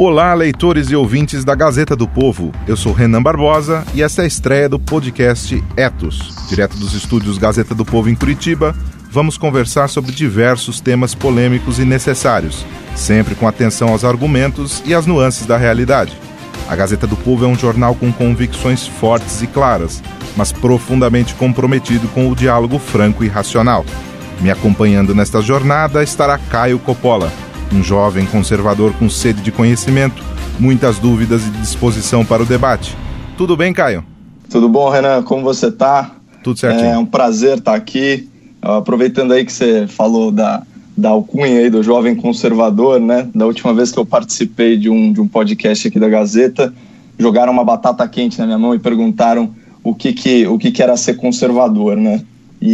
Olá, leitores e ouvintes da Gazeta do Povo. Eu sou Renan Barbosa e esta é a estreia do podcast Etos. Direto dos estúdios Gazeta do Povo em Curitiba, vamos conversar sobre diversos temas polêmicos e necessários, sempre com atenção aos argumentos e às nuances da realidade. A Gazeta do Povo é um jornal com convicções fortes e claras, mas profundamente comprometido com o diálogo franco e racional. Me acompanhando nesta jornada estará Caio Coppola, um jovem conservador com sede de conhecimento, muitas dúvidas e disposição para o debate. Tudo bem, Caio? Tudo bom, Renan? Como você está? Tudo certinho. É um prazer estar aqui. Aproveitando aí que você falou da alcunha aí do jovem conservador, né? Da última vez que eu participei de um podcast aqui da Gazeta, jogaram uma batata quente na minha mão e perguntaram o que era ser conservador, né?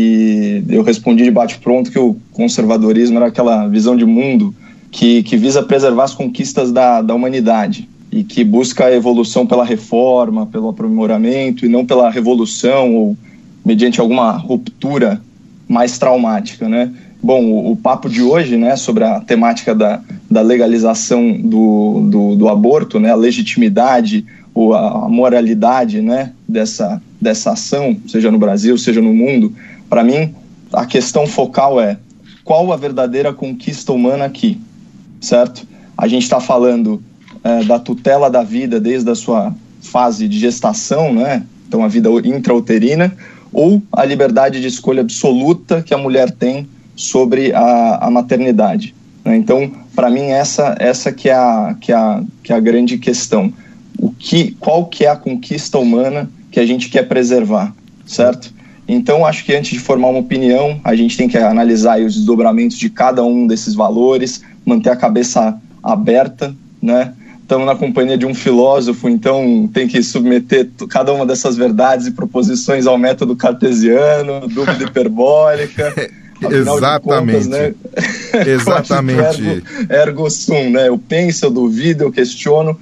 E eu respondi de bate-pronto que o conservadorismo era aquela visão de mundo que visa preservar as conquistas da humanidade e que busca a evolução pela reforma, pelo aprimoramento e não pela revolução ou mediante alguma ruptura mais traumática, né? Bom, o papo de hoje, né, sobre a temática da legalização do aborto, né, a legitimidade ou a moralidade, né, dessa ação, seja no Brasil, seja no mundo, para mim, a questão focal é qual a verdadeira conquista humana aqui, certo? A gente está falando da tutela da vida desde a sua fase de gestação, né? Então a vida intrauterina, ou a liberdade de escolha absoluta que a mulher tem sobre a maternidade, né? Então, para mim, essa que é a grande questão. Qual que é a conquista humana que a gente quer preservar, certo? Então, acho que antes de formar uma opinião, a gente tem que analisar os desdobramentos de cada um desses valores, manter a cabeça aberta, né? Estamos na companhia de um filósofo, então tem que submeter cada uma dessas verdades e proposições ao método cartesiano, dúvida hiperbólica. Exatamente. Contas, né? Exatamente. Ergo sum, né? Eu penso, eu duvido, eu questiono,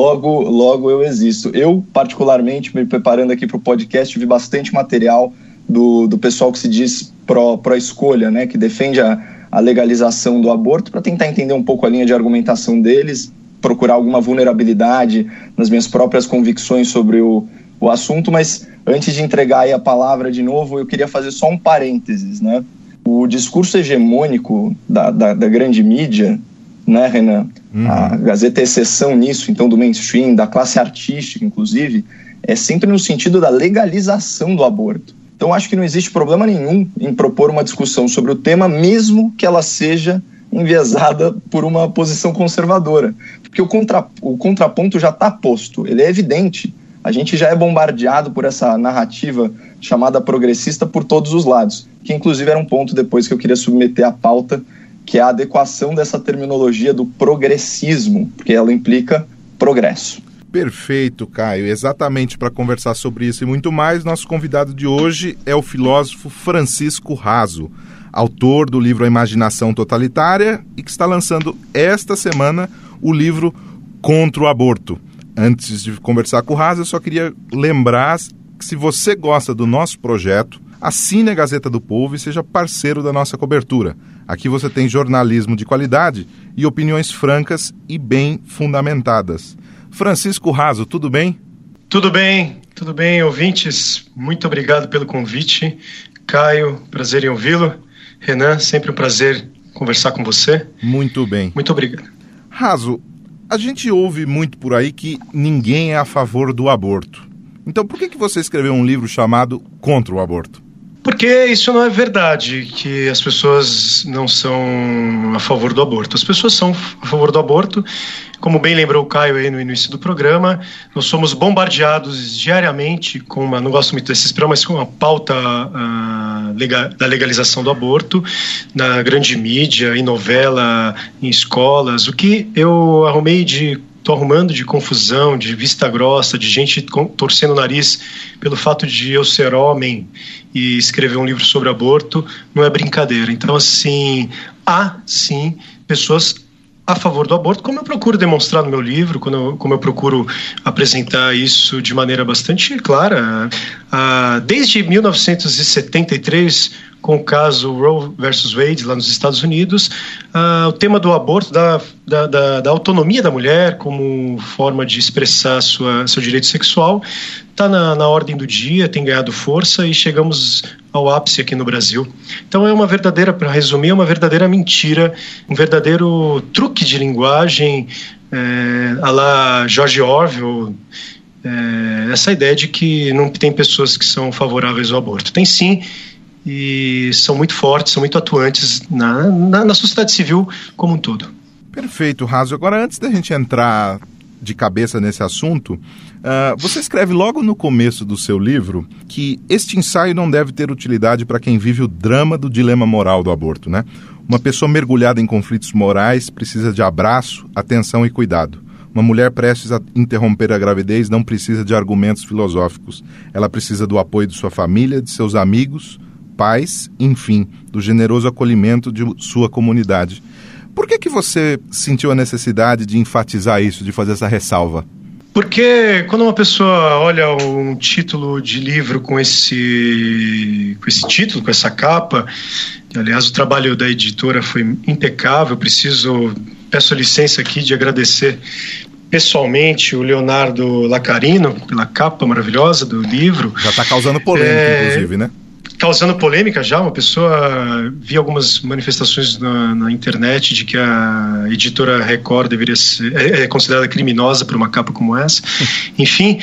logo eu existo. Eu, particularmente, me preparando aqui para o podcast, vi bastante material do pessoal que se diz pró-escolha, né? Que defende a legalização do aborto, para tentar entender um pouco a linha de argumentação deles, procurar alguma vulnerabilidade nas minhas próprias convicções sobre o assunto. Mas antes de entregar aí a palavra de novo, eu queria fazer só um parênteses, né? O discurso hegemônico da grande mídia, né, Renan? A Gazeta é exceção nisso, então, do mainstream, da classe artística, inclusive, é sempre no sentido da legalização do aborto. Então, acho que não existe problema nenhum em propor uma discussão sobre o tema, mesmo que ela seja enviesada por uma posição conservadora. Porque o contraponto já está posto, ele é evidente. A gente já é bombardeado por essa narrativa chamada progressista por todos os lados, que inclusive era um ponto depois que eu queria submeter à pauta, que é a adequação dessa terminologia do progressismo, porque ela implica progresso. Perfeito, Caio. Exatamente para conversar sobre isso e muito mais, nosso convidado de hoje é o filósofo Francisco Raso, autor do livro A Imaginação Totalitária e que está lançando esta semana o livro Contra o Aborto. Antes de conversar com o Raso, eu só queria lembrar que se você gosta do nosso projeto, assine a Gazeta do Povo e seja parceiro da nossa cobertura. Aqui você tem jornalismo de qualidade e opiniões francas e bem fundamentadas. Francisco Raso, tudo bem? Tudo bem, ouvintes. Muito obrigado pelo convite. Caio, prazer em ouvi-lo. Renan, sempre um prazer conversar com você. Muito bem. Muito obrigado. Raso, a gente ouve muito por aí que ninguém é a favor do aborto. Então, por que você escreveu um livro chamado Contra o Aborto? Porque isso não é verdade, que as pessoas não são a favor do aborto. As pessoas são a favor do aborto. Como bem lembrou o Caio aí no início do programa, nós somos bombardeados diariamente com não gosto muito desse expressão, mas com uma pauta da legalização do aborto, na grande mídia, em novela, em escolas. O que eu estou arrumando de confusão, de vista grossa, de gente torcendo o nariz pelo fato de eu ser homem e escrever um livro sobre aborto, não é brincadeira. Então, assim, há sim pessoas a favor do aborto, como eu procuro demonstrar no meu livro, como eu procuro apresentar isso de maneira bastante clara. Desde 1973, com o caso Roe versus Wade lá nos Estados Unidos, o tema do aborto, da autonomia da mulher como forma de expressar seu direito sexual, está na ordem do dia, tem ganhado força e chegamos ao ápice aqui no Brasil. Então para resumir, é uma verdadeira mentira, um verdadeiro truque de linguagem, à la George Orwell, essa ideia de que não tem pessoas que são favoráveis ao aborto. Tem sim, e são muito fortes, são muito atuantes na sociedade civil como um todo. Perfeito, Raso. Agora, antes da gente entrar de cabeça nesse assunto, você escreve logo no começo do seu livro que este ensaio não deve ter utilidade para quem vive o drama do dilema moral do aborto, né? Uma pessoa mergulhada em conflitos morais precisa de abraço, atenção e cuidado. Uma mulher prestes a interromper a gravidez não precisa de argumentos filosóficos. Ela precisa do apoio de sua família, de seus amigos, pais, enfim, do generoso acolhimento de sua comunidade. Por que você sentiu a necessidade de enfatizar isso, de fazer essa ressalva? Porque quando uma pessoa olha um título de livro com esse título, com essa capa, aliás, o trabalho da editora foi impecável, peço licença aqui de agradecer pessoalmente o Leonardo Lacarino pela capa maravilhosa do livro. Já está causando polêmica, inclusive, né? Causando polêmica já, vi algumas manifestações na internet de que a editora Record deveria ser considerada criminosa por uma capa como essa. Enfim,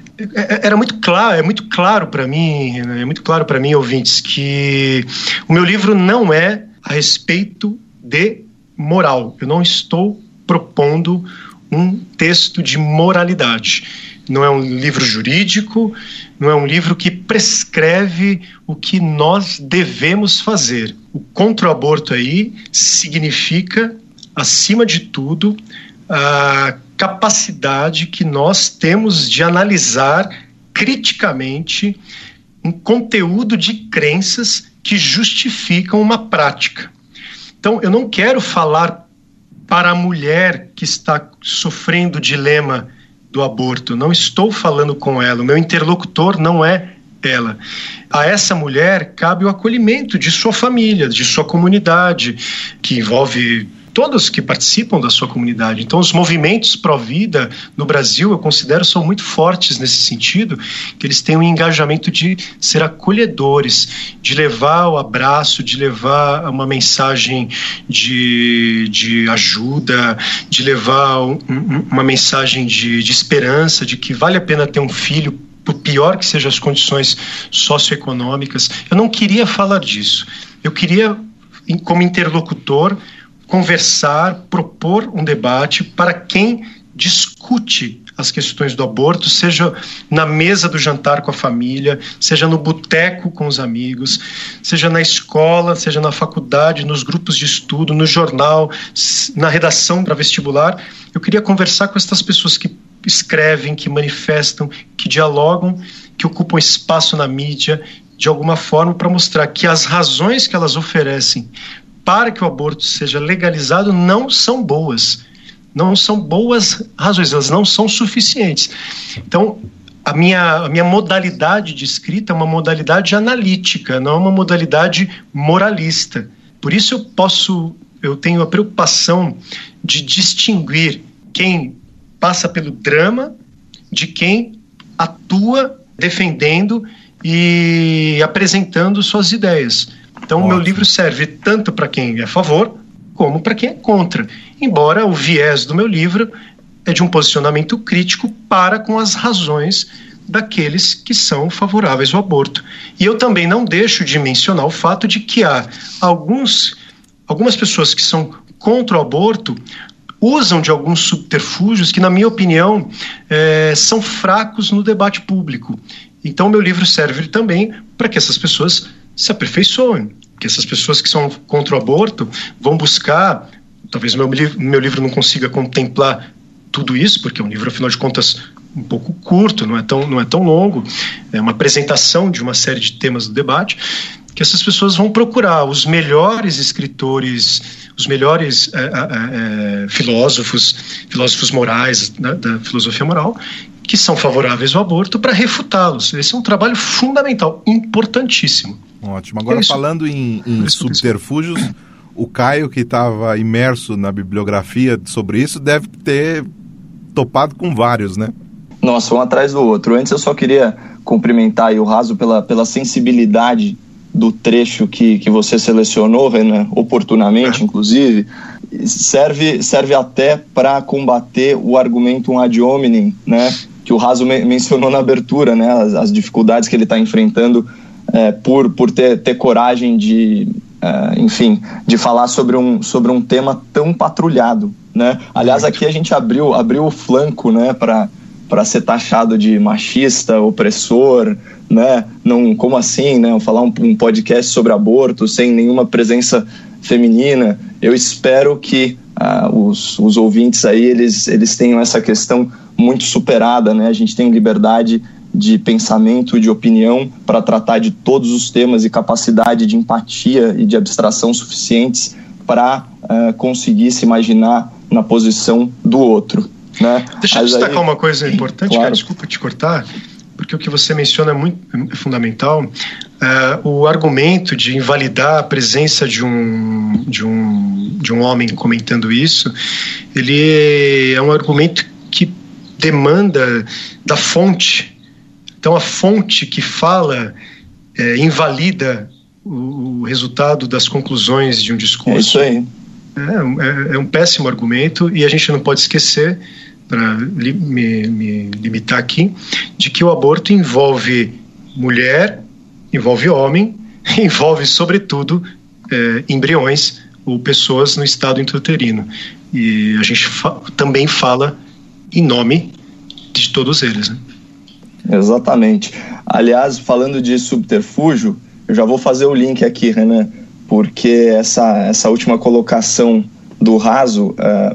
é muito claro para mim, ouvintes, que o meu livro não é a respeito de moral. Eu não estou propondo um texto de moralidade. Não é um livro jurídico, não é um livro que prescreve o que nós devemos fazer. O contra-aborto aí significa, acima de tudo, a capacidade que nós temos de analisar criticamente um conteúdo de crenças que justificam uma prática. Então, eu não quero falar para a mulher que está sofrendo o dilema do aborto, não estou falando com ela, o meu interlocutor não é ela. A essa mulher cabe o acolhimento de sua família, de sua comunidade, que envolve todos que participam da sua comunidade. Então, os movimentos pró-vida no Brasil, eu considero, são muito fortes nesse sentido, que eles têm um engajamento de ser acolhedores, de levar o abraço, de levar uma mensagem de ajuda, de levar uma mensagem de esperança, de que vale a pena ter um filho, por pior que sejam as condições socioeconômicas. Eu não queria falar disso. Eu queria, como interlocutor, conversar, propor um debate para quem discute as questões do aborto, seja na mesa do jantar com a família, seja no boteco com os amigos, seja na escola, seja na faculdade, nos grupos de estudo, no jornal, na redação para vestibular. Eu queria conversar com essas pessoas que escrevem, que manifestam, que dialogam, que ocupam espaço na mídia, de alguma forma, para mostrar que as razões que elas oferecem para que o aborto seja legalizado não são boas. Não são boas razões, elas não são suficientes. Então, a minha modalidade de escrita é uma modalidade analítica, não é uma modalidade moralista. Por isso eu tenho a preocupação de distinguir quem passa pelo drama de quem atua defendendo e apresentando suas ideias. Então, o meu livro serve tanto para quem é a favor, como para quem é contra. Embora o viés do meu livro é de um posicionamento crítico para com as razões daqueles que são favoráveis ao aborto. E eu também não deixo de mencionar o fato de que há algumas pessoas que são contra o aborto usam de alguns subterfúgios que, na minha opinião, são fracos no debate público. Então, meu livro serve também para que essas pessoas se aperfeiçoem, que essas pessoas que são contra o aborto vão buscar, talvez meu livro não consiga contemplar tudo isso, porque é um livro, afinal de contas, um pouco curto, não é tão longo, é uma apresentação de uma série de temas do debate, que essas pessoas vão procurar os melhores escritores, os melhores filósofos morais, né, da filosofia moral, que são favoráveis ao aborto para refutá-los. Esse é um trabalho fundamental, importantíssimo. Ótimo. Agora, falando em subterfúgios, o Caio, que estava imerso na bibliografia sobre isso, deve ter topado com vários, né? Nossa, um atrás do outro. Antes eu só queria cumprimentar aí o Raso pela sensibilidade do trecho que você selecionou, Renan, oportunamente, inclusive. Serve até para combater o argumentum ad hominem, né, que o Raso mencionou na abertura, né, as dificuldades que ele está enfrentando por ter coragem de falar sobre um tema tão patrulhado, né? Aliás, aqui a gente abriu o flanco, né, para ser taxado de machista, opressor, né? Não, como assim, né? Falar um podcast sobre aborto sem nenhuma presença feminina. Eu espero que os ouvintes aí, eles tenham essa questão muito superada, né? A gente tem liberdade de pensamento, de opinião para tratar de todos os temas e capacidade de empatia e de abstração suficientes para conseguir se imaginar na posição do outro, né? Deixa eu destacar uma coisa importante, claro. Cara, desculpa te cortar, porque o que você menciona é fundamental. O argumento de invalidar a presença de um homem comentando isso, ele é um argumento que demanda da fonte. Então, a fonte que fala invalida o resultado das conclusões de um discurso. É isso aí. É um péssimo argumento, e a gente não pode esquecer, para me limitar aqui, de que o aborto envolve mulher, envolve homem, envolve, sobretudo, embriões ou pessoas no estado intrauterino. E a gente também fala em nome de todos eles, né? Exatamente. Aliás, falando de subterfúgio, eu já vou fazer o link aqui, Renan, porque essa última colocação do Raso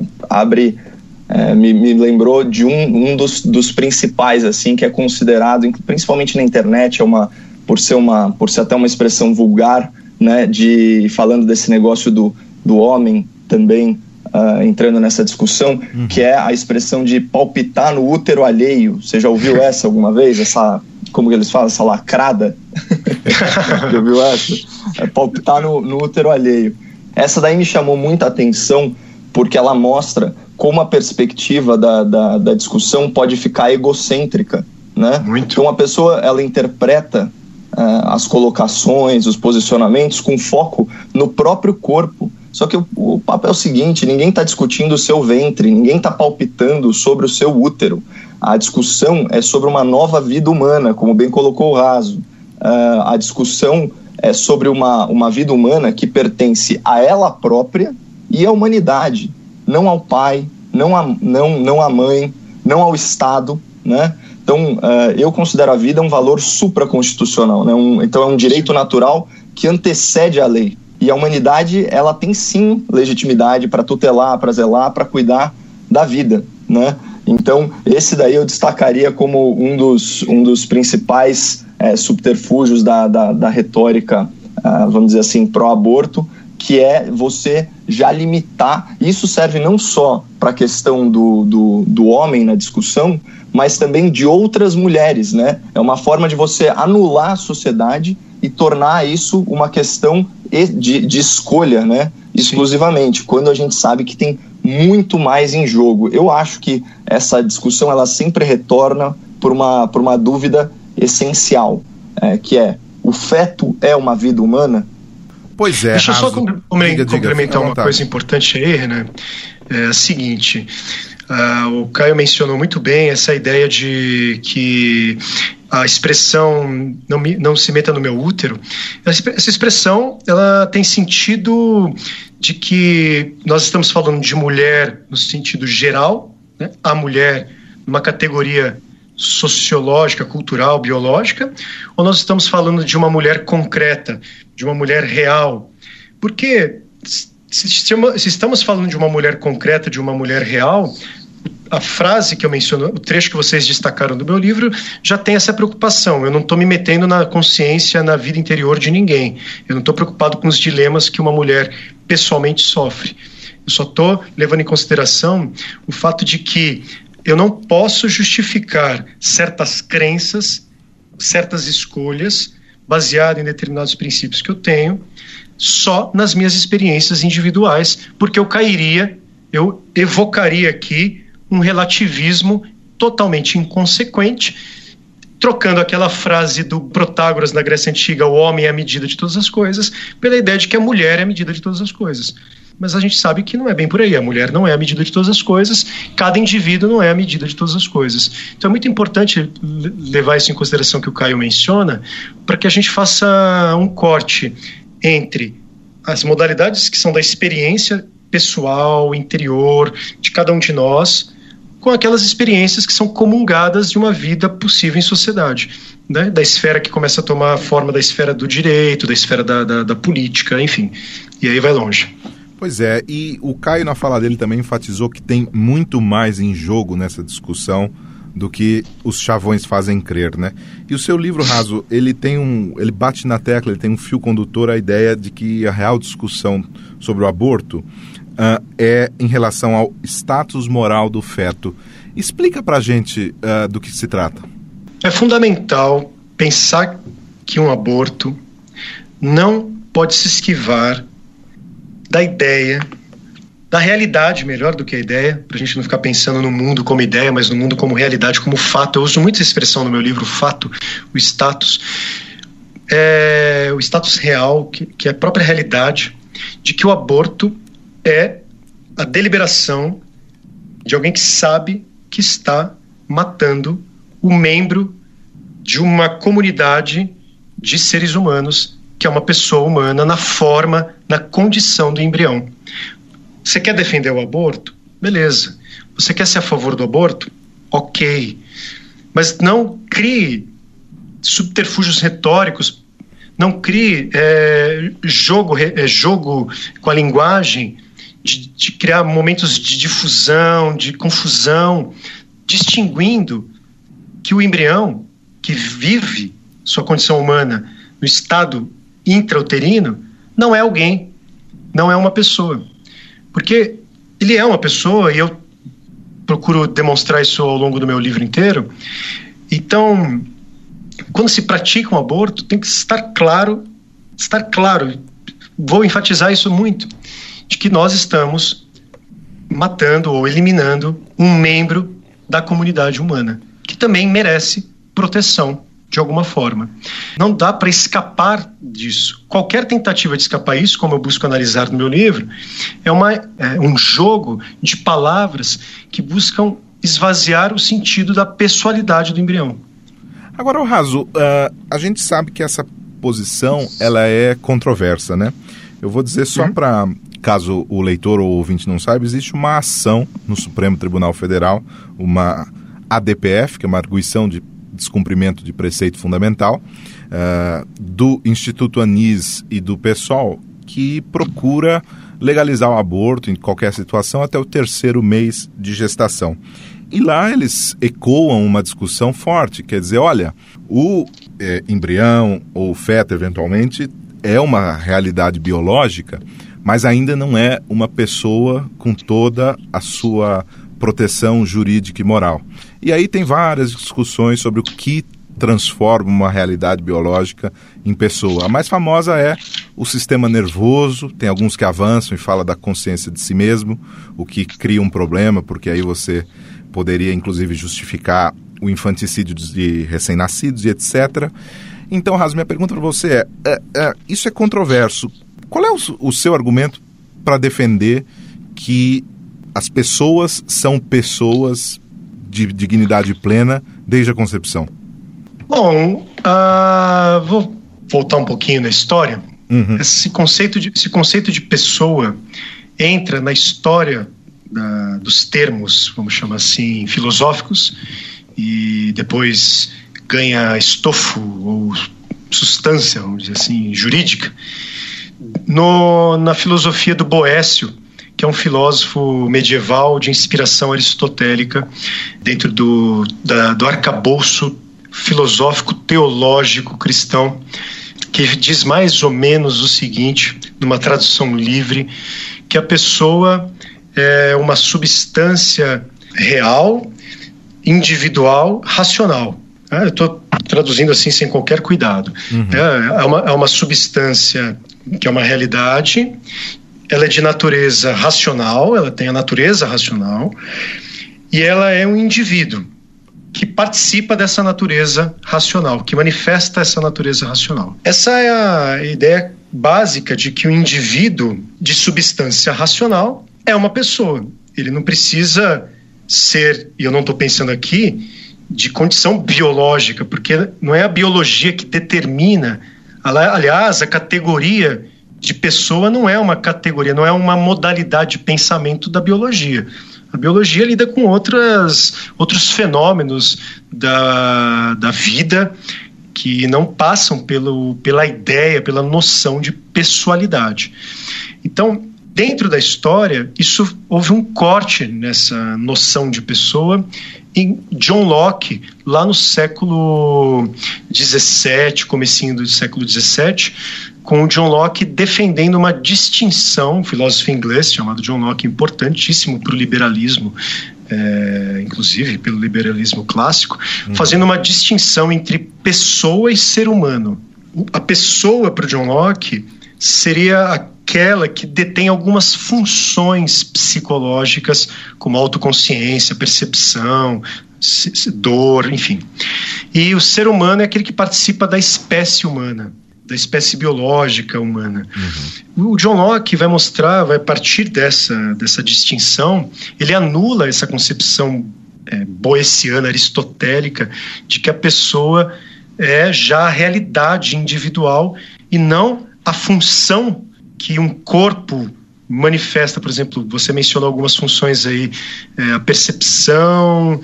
me lembrou de um dos principais, assim, que é considerado, principalmente na internet, por ser até uma expressão vulgar, né, falando desse negócio do homem também entrando nessa discussão, que é a expressão de palpitar no útero alheio. Você já ouviu essa alguma vez? Como eles falam? Essa lacrada? Já ouviu essa? Palpitar no útero alheio. Essa daí me chamou muita atenção, porque ela mostra como a perspectiva da discussão pode ficar egocêntrica, né? Muito. Então a pessoa, ela interpreta as colocações, os posicionamentos com foco no próprio corpo. Só que o papo é o seguinte: ninguém está discutindo o seu ventre, ninguém está palpitando sobre o seu útero. A discussão é sobre uma nova vida humana, como bem colocou o Raso. A discussão é sobre uma vida humana que pertence a ela própria e à humanidade, não ao pai, não à mãe, não ao Estado, né? Então, eu considero a vida um valor supraconstitucional, né? Então é um direito natural que antecede a lei. E a humanidade, ela tem sim legitimidade para tutelar, para zelar, para cuidar da vida, né? Então, esse daí eu destacaria como um dos principais subterfúgios da retórica, vamos dizer assim, pró-aborto, que é você já limitar. Isso serve não só para a questão do homem na discussão, mas também de outras mulheres, né? É uma forma de você anular a sociedade e tornar isso uma questão de escolha, né? Exclusivamente, sim, quando a gente sabe que tem muito mais em jogo. Eu acho que essa discussão, ela sempre retorna por uma dúvida essencial, que é: o feto é uma vida humana? Pois é. Deixa eu só complementar uma coisa importante aí, né? É a seguinte: o Caio mencionou muito bem essa ideia de que a expressão não se meta no meu útero. Essa expressão, ela tem sentido de que nós estamos falando de mulher no sentido geral, né? A mulher numa categoria sociológica, cultural, biológica, ou nós estamos falando de uma mulher concreta, de uma mulher real? Porque se estamos falando de uma mulher concreta, de uma mulher real, a frase que eu menciono, o trecho que vocês destacaram do meu livro, já tem essa preocupação. Eu não estou me metendo na consciência, na vida interior de ninguém. Eu não estou preocupado com os dilemas que uma mulher pessoalmente sofre. Eu só estou levando em consideração o fato de que eu não posso justificar certas crenças, certas escolhas, baseado em determinados princípios que eu tenho, só nas minhas experiências individuais, porque eu evocaria aqui um relativismo totalmente inconsequente, trocando aquela frase do Protágoras na Grécia Antiga, o homem é a medida de todas as coisas, pela ideia de que a mulher é a medida de todas as coisas. Mas a gente sabe que não é bem por aí, a mulher não é a medida de todas as coisas, cada indivíduo não é a medida de todas as coisas. Então é muito importante levar isso em consideração que o Caio menciona, para que a gente faça um corte entre as modalidades que são da experiência pessoal, interior, de cada um de nós, com aquelas experiências que são comungadas de uma vida possível em sociedade, né? Da esfera que começa a tomar a forma da esfera do direito, da esfera da política, enfim, e aí vai longe. Pois é, e o Caio na fala dele também enfatizou que tem muito mais em jogo nessa discussão do que os chavões fazem crer, né? E o seu livro, Raso, ele bate na tecla, ele tem um fio condutor, a ideia de que a real discussão sobre o aborto é em relação ao status moral do feto. Explica pra gente do que se trata. É fundamental pensar que um aborto não pode se esquivar da ideia, da realidade, melhor do que a ideia, para a gente não ficar pensando no mundo como ideia, mas no mundo como realidade, como fato. Eu uso muito essa expressão no meu livro, fato, o status. O status real, que é a própria realidade, de que o aborto é a deliberação de alguém que sabe que está matando o membro de uma comunidade de seres humanos, que é uma pessoa humana na forma, na condição do embrião. Você quer defender o aborto? Beleza. Você quer ser a favor do aborto? Ok. Mas não crie subterfúgios retóricos, não crie jogo com a linguagem de criar momentos de difusão, de confusão, distinguindo que o embrião que vive sua condição humana no estado intrauterino não é alguém, não é uma pessoa. Porque ele é uma pessoa, e eu procuro demonstrar isso ao longo do meu livro inteiro. Então, quando se pratica um aborto, tem que estar claro, vou enfatizar isso muito, de que nós estamos matando ou eliminando um membro da comunidade humana, que também merece proteção de alguma forma. Não dá para escapar disso. Qualquer tentativa de escapar disso, como eu busco analisar no meu livro, é um jogo de palavras que buscam esvaziar o sentido da pessoalidade do embrião. Agora, Raso, a gente sabe que essa posição ela é controversa, né? Eu vou dizer só para, caso o leitor ou o ouvinte não saiba, existe uma ação no Supremo Tribunal Federal, uma ADPF, que é uma arguição de descumprimento de preceito fundamental, do Instituto Anis e do PSOL, que procura legalizar o aborto em qualquer situação até o 3º mês de gestação. E lá eles ecoam uma discussão forte, quer dizer, olha, o embrião ou o feto, eventualmente, é uma realidade biológica, mas ainda não é uma pessoa com toda a sua proteção jurídica e moral. E aí tem várias discussões sobre o que transforma uma realidade biológica em pessoa. A mais famosa é o sistema nervoso, tem alguns que avançam e falam da consciência de si mesmo, o que cria um problema, porque aí você poderia inclusive justificar o infanticídio de recém-nascidos e etc. Então, Raso, minha pergunta para você isso é controverso. Qual é o seu argumento para defender que as pessoas são pessoas de dignidade plena desde a concepção? Bom, vou voltar um pouquinho na história. Esse conceito de pessoa entra na história dos termos, vamos chamar assim, filosóficos, e depois ganha estofo ou substância, vamos dizer assim, jurídica, na filosofia do Boécio, que é um filósofo medieval de inspiração aristotélica, dentro do arcabouço filosófico teológico cristão, que diz mais ou menos o seguinte, numa tradução livre, que a pessoa é uma substância real individual racional. Eu estou traduzindo assim sem qualquer cuidado. É uma substância que é uma realidade, ela é de natureza racional, ela tem a natureza racional, e ela é um indivíduo que participa dessa natureza racional, que manifesta essa natureza racional. Essa é a ideia básica de que o indivíduo de substância racional é uma pessoa. Ele não precisa ser, e eu não estou pensando aqui, de condição biológica, porque não é a biologia que determina. Aliás, a categoria de pessoa não é uma categoria, não é uma modalidade de pensamento da biologia. A biologia lida com outros fenômenos da vida que não passam pela ideia, pela noção de pessoalidade. Então, dentro da história, houve um corte nessa noção de pessoa em John Locke, lá no século XVII, comecinho do século XVII, com o John Locke defendendo uma distinção, um filósofo inglês chamado John Locke, importantíssimo para o liberalismo, inclusive pelo liberalismo clássico, fazendo uma distinção entre pessoa e ser humano. A pessoa, para o John Locke, seria aquela que detém algumas funções psicológicas, como autoconsciência, percepção, dor, enfim. E o ser humano é aquele que participa da espécie humana, da espécie biológica humana. O John Locke vai partir dessa distinção, ele anula essa concepção boeciana, aristotélica, de que a pessoa é já a realidade individual e não a função que um corpo manifesta. Por exemplo, você mencionou algumas funções aí, a percepção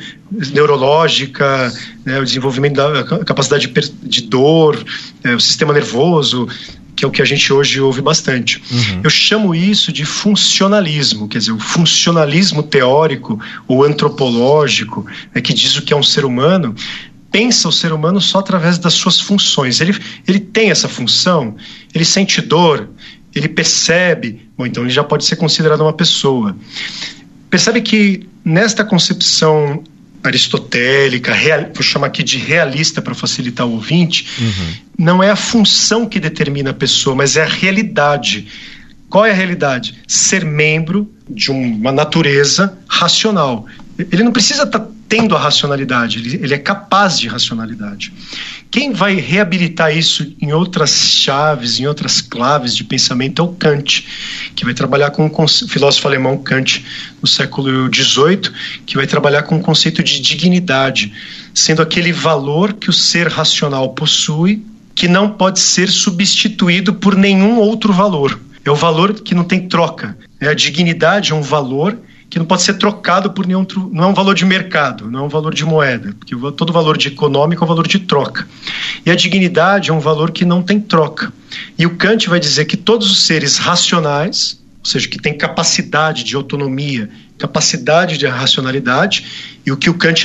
neurológica, o desenvolvimento da capacidade de dor, o sistema nervoso, que é o que a gente hoje ouve bastante. Eu chamo isso de funcionalismo, quer dizer, o funcionalismo teórico ou antropológico, que diz o que é um ser humano, pensa o ser humano só através das suas funções. Ele tem essa função, ele sente dor, ele percebe, então ele já pode ser considerado uma pessoa. Percebe que nesta concepção aristotélica, vou chamar aqui de realista para facilitar o ouvinte, não é a função que determina a pessoa, mas é a realidade. Qual é a realidade? Ser membro de uma natureza racional. Ele não precisa estar tendo a racionalidade, ele é capaz de racionalidade. Quem vai reabilitar isso em outras chaves, em outras claves de pensamento é o Kant, que vai trabalhar com o filósofo alemão Kant no século XVIII, que vai trabalhar com o conceito de dignidade, sendo aquele valor que o ser racional possui, que não pode ser substituído por nenhum outro valor. É o valor que não tem troca. A dignidade é um valor que não pode ser trocado por nenhum outro, não é um valor de mercado, não é um valor de moeda, porque todo valor de econômico é um valor de troca. E a dignidade é um valor que não tem troca. E o Kant vai dizer que todos os seres racionais, ou seja, que têm capacidade de autonomia, capacidade de racionalidade, e o que o Kant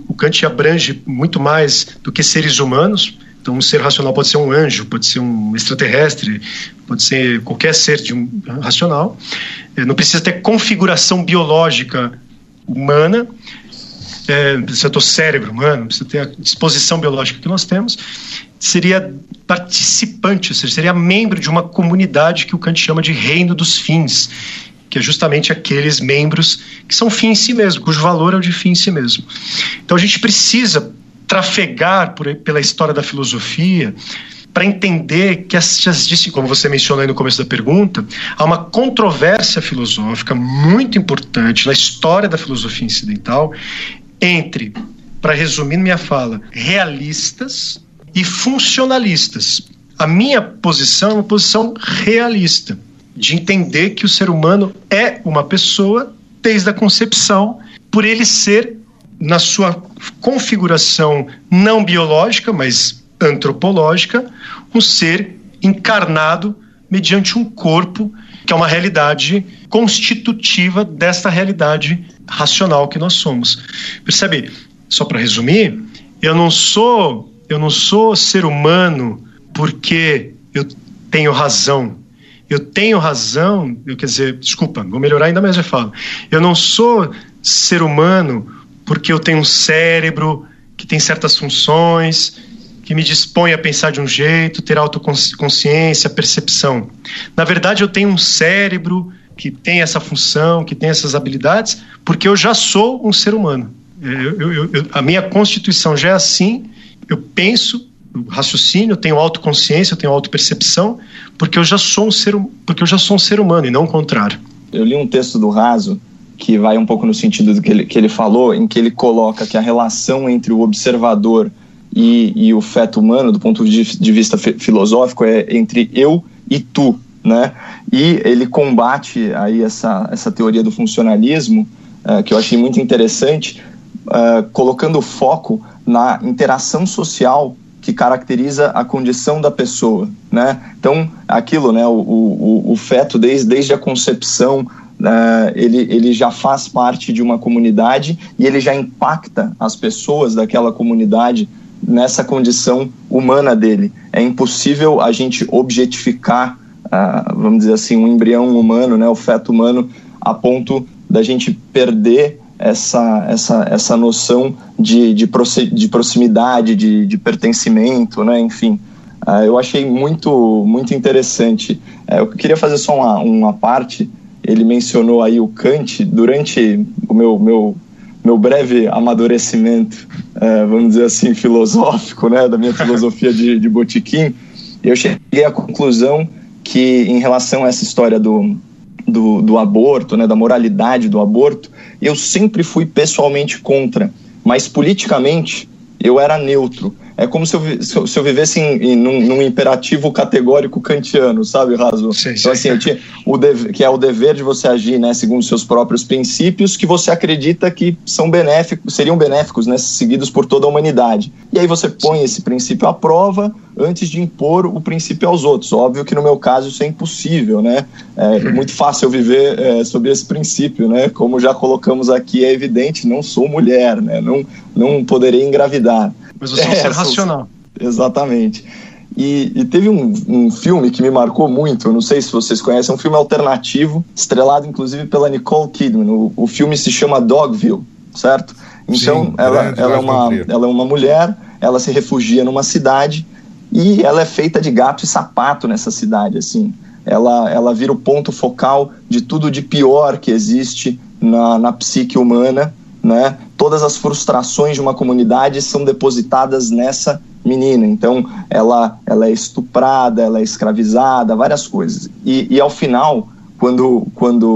abrange muito mais do que seres humanos. Então, um ser racional pode ser um anjo, pode ser um extraterrestre, pode ser qualquer ser racional. Não precisa ter configuração biológica humana, precisa ter o cérebro humano, precisa ter a disposição biológica que nós temos. Seria participante, ou seja, seria membro de uma comunidade que o Kant chama de reino dos fins, que é justamente aqueles membros que são fim em si mesmo, cujo valor é o de fim em si mesmo. Então, a gente precisa trafegar pela história da filosofia para entender que, como você mencionou aí no começo da pergunta, há uma controvérsia filosófica muito importante na história da filosofia incidental entre, para resumir minha fala, realistas e funcionalistas. A minha posição é uma posição realista, de entender que o ser humano é uma pessoa desde a concepção, por ele ser, na sua configuração não biológica, mas antropológica, um ser encarnado mediante um corpo, que é uma realidade constitutiva desta realidade racional que nós somos. Percebe? Só para resumir, eu não sou ser humano porque eu tenho razão. Eu tenho razão, vou melhorar ainda mais, eu falo. Eu não sou ser humano porque eu tenho um cérebro que tem certas funções, que me dispõe a pensar de um jeito, ter autoconsciência, percepção. Na verdade, eu tenho um cérebro que tem essa função, que tem essas habilidades, porque eu já sou um ser humano. A minha constituição já é assim, eu penso, eu raciocínio, eu tenho autoconsciência, eu tenho autopercepção, porque eu já sou um ser humano e não o contrário. Eu li um texto do Raso que vai um pouco no sentido do que ele falou, em que ele coloca que a relação entre o observador e o feto humano, do ponto de vista filosófico, é entre eu e tu, né? E ele combate aí essa teoria do funcionalismo, que eu achei muito interessante, colocando o foco na interação social que caracteriza a condição da pessoa, né? Então, aquilo, né? O feto, desde a concepção, ele já faz parte de uma comunidade e ele já impacta as pessoas daquela comunidade nessa condição humana dele. É impossível a gente objetificar, vamos dizer assim, um embrião humano, né, o feto humano, a ponto da gente perder essa noção de proximidade, de pertencimento, né, enfim. Eu achei muito, muito interessante. Eu queria fazer só uma parte. Ele mencionou aí o Kant durante o meu breve amadurecimento, vamos dizer assim, filosófico, né, da minha filosofia de botequim. Eu cheguei à conclusão que, em relação a essa história do aborto, né, da moralidade do aborto, eu sempre fui pessoalmente contra, mas politicamente eu era neutro. É como se eu vivesse num imperativo categórico kantiano, sabe, Raso? Sim, então, assim, eu tinha que é o dever de você agir, né, segundo seus próprios princípios, que você acredita que seriam benéficos, né, seguidos por toda a humanidade. E aí você põe esse princípio à prova antes de impor o princípio aos outros. Óbvio que no meu caso isso é impossível, né? É muito fácil eu viver sob esse princípio, né? Como já colocamos aqui, é evidente, não sou mulher, né? Não poderei engravidar. Mas você é um ser racional. Exatamente. E teve um filme que me marcou muito, eu não sei se vocês conhecem, é um filme alternativo, estrelado inclusive pela Nicole Kidman. O filme se chama Dogville, certo? Então, sim, ela é uma mulher, ela se refugia numa cidade e ela é feita de gato e sapato nessa cidade, assim. Ela vira o ponto focal de tudo de pior que existe na psique humana, né? Todas as frustrações de uma comunidade são depositadas nessa menina. Então, ela é estuprada, ela é escravizada, várias coisas. E ao final, quando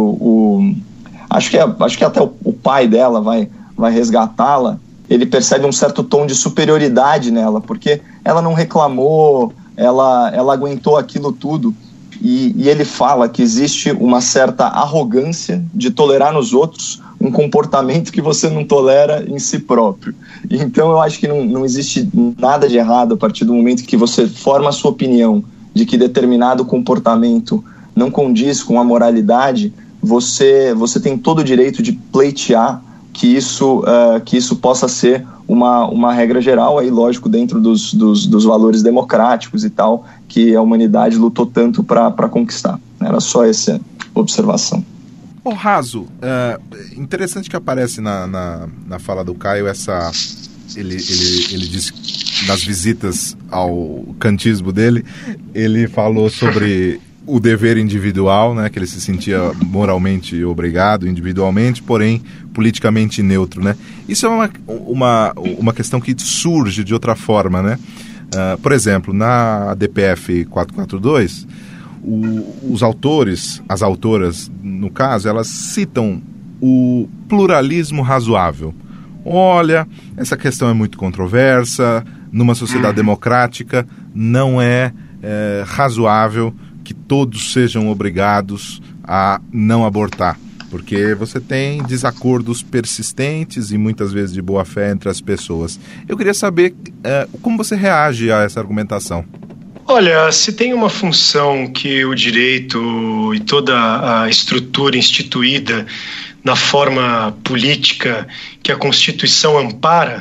acho que até o pai dela vai resgatá-la, ele percebe um certo tom de superioridade nela, porque ela não reclamou, ela aguentou aquilo tudo. E ele fala que existe uma certa arrogância de tolerar nos outros um comportamento que você não tolera em si próprio. Então eu acho que não existe nada de errado a partir do momento que você forma a sua opinião de que determinado comportamento não condiz com a moralidade, você tem todo o direito de pleitear que isso possa ser uma regra geral, aí lógico, dentro dos valores democráticos e tal, que a humanidade lutou tanto para conquistar. Era só essa observação. O Raso, interessante que aparece na fala do Caio ele diz nas visitas ao kantismo dele, ele falou sobre o dever individual, né, que ele se sentia moralmente obrigado individualmente, porém politicamente neutro, né? Isso é uma questão que surge de outra forma, né? Por exemplo, na DPF 442, os autores, as autoras, no caso, elas citam o pluralismo razoável. Olha, essa questão é muito controversa, numa sociedade democrática não é razoável que todos sejam obrigados a não abortar, porque você tem desacordos persistentes e muitas vezes de boa fé entre as pessoas. Eu queria saber como você reage a essa argumentação. Olha, se tem uma função que o direito e toda a estrutura instituída na forma política que a Constituição ampara,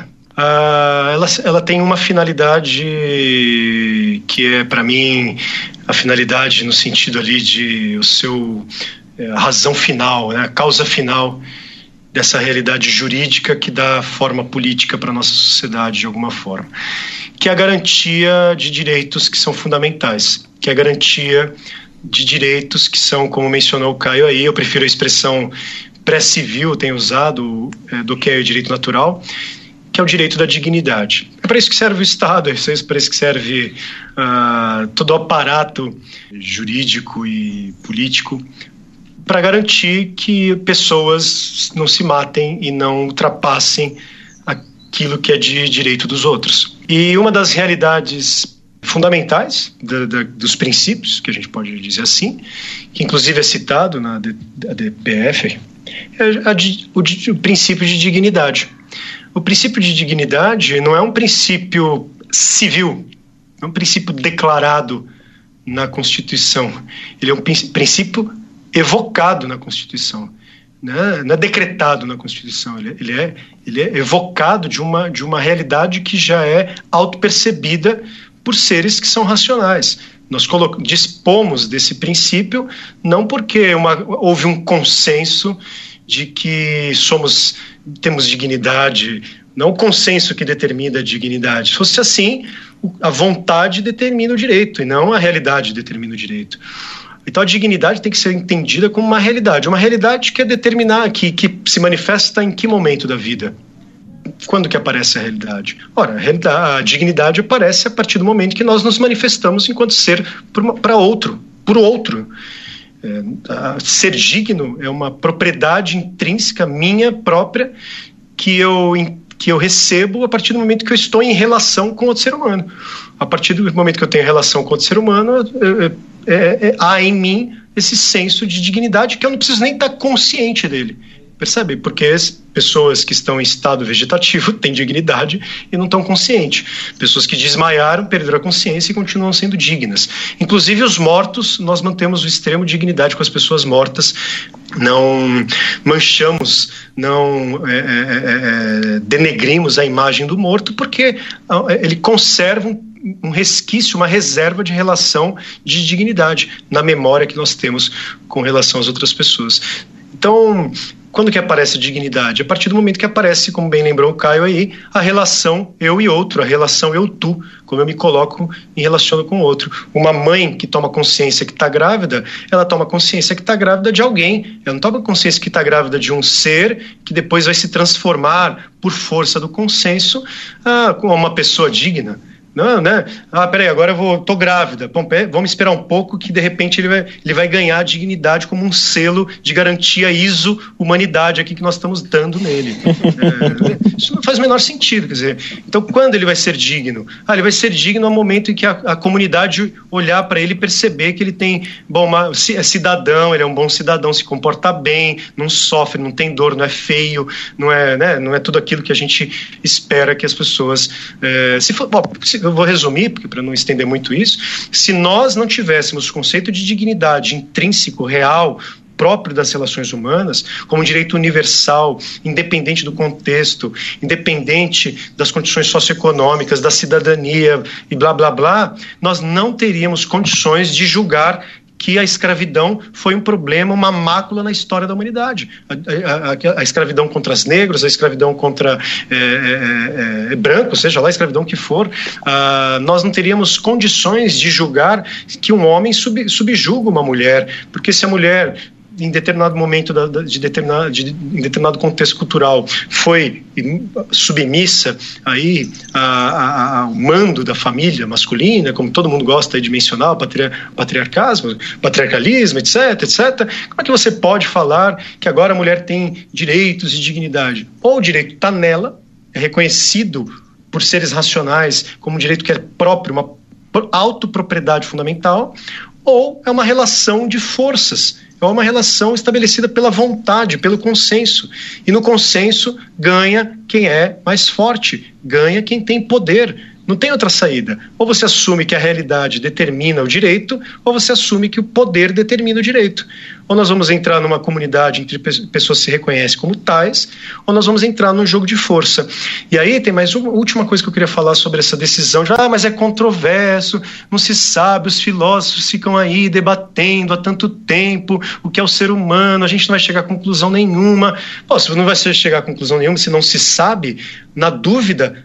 ela tem uma finalidade que é, para mim, a finalidade no sentido ali de a razão final, né, a causa final dessa realidade jurídica que dá forma política para a nossa sociedade de alguma forma, que é a garantia de direitos que são fundamentais, que é a garantia de direitos que são, como mencionou o Caio aí, eu prefiro a expressão pré-civil, tenho usado, do que é o direito natural, que é o direito da dignidade. É para isso que serve o Estado, é para isso que serve todo o aparato jurídico e político, para garantir que pessoas não se matem e não ultrapassem aquilo que é de direito dos outros. E uma das realidades fundamentais dos princípios, que a gente pode dizer assim, que inclusive é citado na DPF, é o princípio de dignidade. O princípio de dignidade não é um princípio civil, é um princípio declarado na Constituição. Ele é um princípio evocado na Constituição, né? Não é decretado na Constituição, ele é evocado de uma realidade que já é autopercebida por seres que são racionais. Nós dispomos desse princípio não porque houve um consenso de que temos dignidade, não o consenso que determina a dignidade. Se fosse assim, a vontade determina o direito e não a realidade determina o direito. Então a dignidade tem que ser entendida como uma realidade que é determinar, que se manifesta em que momento da vida. Quando que aparece a realidade? Ora, a dignidade aparece a partir do momento que nós nos manifestamos enquanto ser por outro. Ser digno é uma propriedade intrínseca minha própria que eu recebo a partir do momento que eu estou em relação com outro ser humano. A partir do momento que eu tenho relação com outro ser humano, há em mim esse senso de dignidade que eu não preciso nem estar consciente dele. Percebe? Porque as pessoas que estão em estado vegetativo têm dignidade e não estão conscientes. Pessoas que desmaiaram, perderam a consciência e continuam sendo dignas. Inclusive os mortos, nós mantemos o extremo de dignidade com as pessoas mortas. Não manchamos, não denegrimos a imagem do morto, porque ele conserva um resquício, uma reserva de relação de dignidade na memória que nós temos com relação às outras pessoas. Então, quando que aparece a dignidade? A partir do momento que aparece, como bem lembrou o Caio aí, a relação eu e outro, a relação eu-tu, como eu me coloco e relaciono com o outro. Uma mãe que toma consciência que está grávida, ela toma consciência que está grávida de alguém, ela não toma consciência que está grávida de um ser que depois vai se transformar, por força do consenso, como uma pessoa digna. Não, né? Peraí, agora eu tô grávida. Bom, vamos esperar um pouco que de repente ele vai ganhar a dignidade como um selo de garantia ISO humanidade aqui que nós estamos dando nele. Isso não faz o menor sentido, quer dizer. Então, quando ele vai ser digno? Ele vai ser digno no momento em que a comunidade olhar para ele e perceber que ele tem, é cidadão, ele é um bom cidadão, se comporta bem, não sofre, não tem dor, não é feio, não é tudo aquilo que a gente espera que as pessoas... eu vou resumir, porque para não estender muito isso, se nós não tivéssemos o conceito de dignidade intrínseco, real, próprio das relações humanas, como um direito universal, independente do contexto, independente das condições socioeconômicas, da cidadania e blá, blá, blá, nós não teríamos condições de julgar que a escravidão foi um problema, uma mácula na história da humanidade. A escravidão contra os negros, a escravidão contra brancos, seja lá a escravidão que for, nós não teríamos condições de julgar que um homem subjuga uma mulher, porque se a mulher em determinado momento em determinado contexto cultural foi submissa aí ao mando da família masculina, como todo mundo gosta de mencionar, o patriarcalismo, etc, como é que você pode falar que agora a mulher tem direitos e dignidade? Ou o direito está nela, é reconhecido por seres racionais como um direito que é próprio, uma autopropriedade fundamental, ou é uma relação de forças, é uma relação estabelecida pela vontade, pelo consenso. E no consenso ganha quem é mais forte, ganha quem tem poder, Não tem outra saída. Ou você assume que a realidade determina o direito, ou você assume que o poder determina o direito. Ou nós vamos entrar numa comunidade em que pessoas se reconhecem como tais, ou nós vamos entrar num jogo de força. E aí tem mais uma última coisa que eu queria falar sobre essa decisão. Mas é controverso, não se sabe, os filósofos ficam aí debatendo há tanto tempo o que é o ser humano, a gente não vai chegar a conclusão nenhuma. Se não vai chegar a conclusão nenhuma, se não se sabe, na dúvida,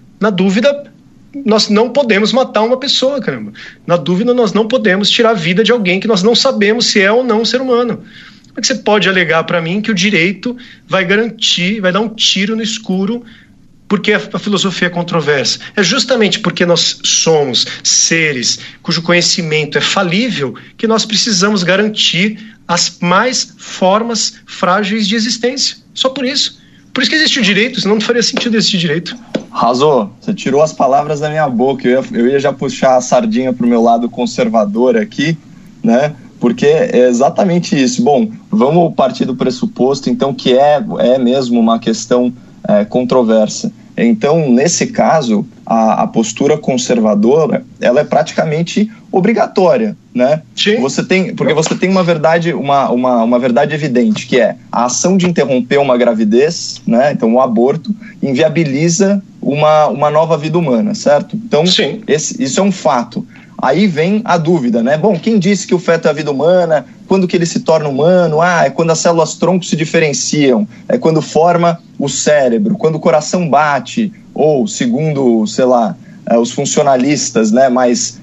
nós não podemos matar uma pessoa, caramba. Na dúvida, nós não podemos tirar a vida de alguém que nós não sabemos se é ou não um ser humano. Como é que você pode alegar para mim que o direito vai garantir, vai dar um tiro no escuro porque a filosofia é controversa? É justamente porque nós somos seres cujo conhecimento é falível que nós precisamos garantir as mais formas frágeis de existência. Só por isso. Por isso que existe o direito, senão não faria sentido existir direito. Arrasou, você tirou as palavras da minha boca. Eu ia já puxar a sardinha para o meu lado conservador aqui, né? Porque é exatamente isso. Bom, vamos partir do pressuposto, então, que é mesmo uma questão controversa. Então, nesse caso, a postura conservadora, ela é praticamente obrigatória, né? Sim. Porque você tem uma verdade, uma verdade evidente, que é a ação de interromper uma gravidez, né? Então, o aborto inviabiliza uma nova vida humana, certo? Então, isso é um fato. Aí vem a dúvida, né? Bom, quem disse que o feto é a vida humana? Quando que ele se torna humano? É quando as células-tronco se diferenciam, é quando forma o cérebro, quando o coração bate, ou segundo, sei lá, os funcionalistas, né, mais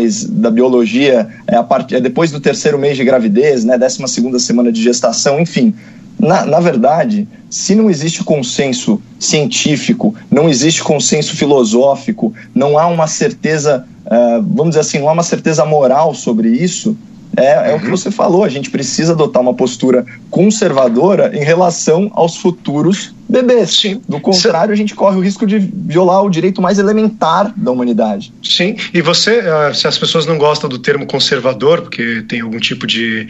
da biologia, é depois do 3º mês de gravidez, né, 12ª semana de gestação, enfim. Na verdade, se não existe consenso científico, não existe consenso filosófico, não há uma certeza, vamos dizer assim, não há uma certeza moral sobre isso, é o que você falou, a gente precisa adotar uma postura conservadora em relação aos futuros bebês. Sim. Do contrário, a gente corre o risco de violar o direito mais elementar da humanidade. Sim, e se as pessoas não gostam do termo conservador, porque tem algum tipo de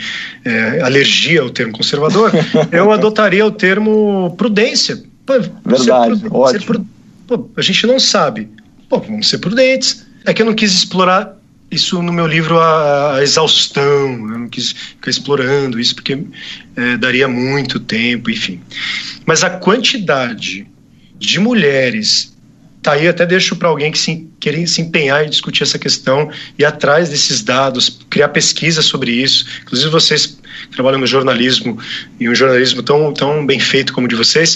alergia ao termo conservador, eu adotaria o termo prudência. Verdade, ótimo. A gente não sabe. Vamos ser prudentes. É que eu não quis explorar isso no meu livro a exaustão, eu não quis ficar explorando isso porque daria muito tempo, enfim. Mas a quantidade de mulheres, tá aí, até deixo para alguém que querer se empenhar em discutir essa questão, ir atrás desses dados, criar pesquisa sobre isso, inclusive vocês que trabalham no jornalismo, e um jornalismo tão bem feito como o de vocês,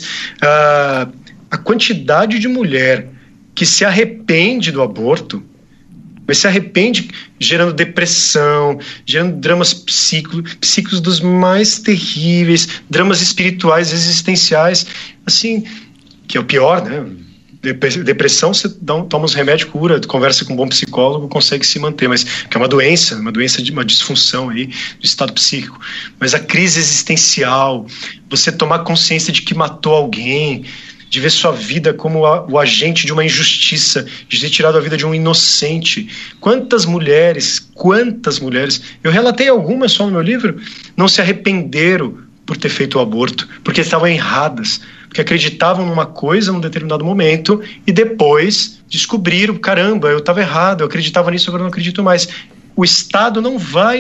a quantidade de mulher que se arrepende do aborto, mas se arrepende gerando depressão, gerando dramas psíquicos dos mais terríveis, dramas espirituais, existenciais, assim, que é o pior, né? Depressão, você toma uns remédios, cura, conversa com um bom psicólogo, consegue se manter, mas que é uma doença de uma disfunção aí do estado psíquico. Mas a crise existencial, você tomar consciência de que matou alguém, de ver sua vida como o agente de uma injustiça, de ter tirado a vida de um inocente. Quantas mulheres, eu relatei algumas só no meu livro, não se arrependeram por ter feito o aborto, porque estavam erradas, porque acreditavam numa coisa num determinado momento e depois descobriram, caramba, eu estava errado, eu acreditava nisso, agora não acredito mais. O Estado não vai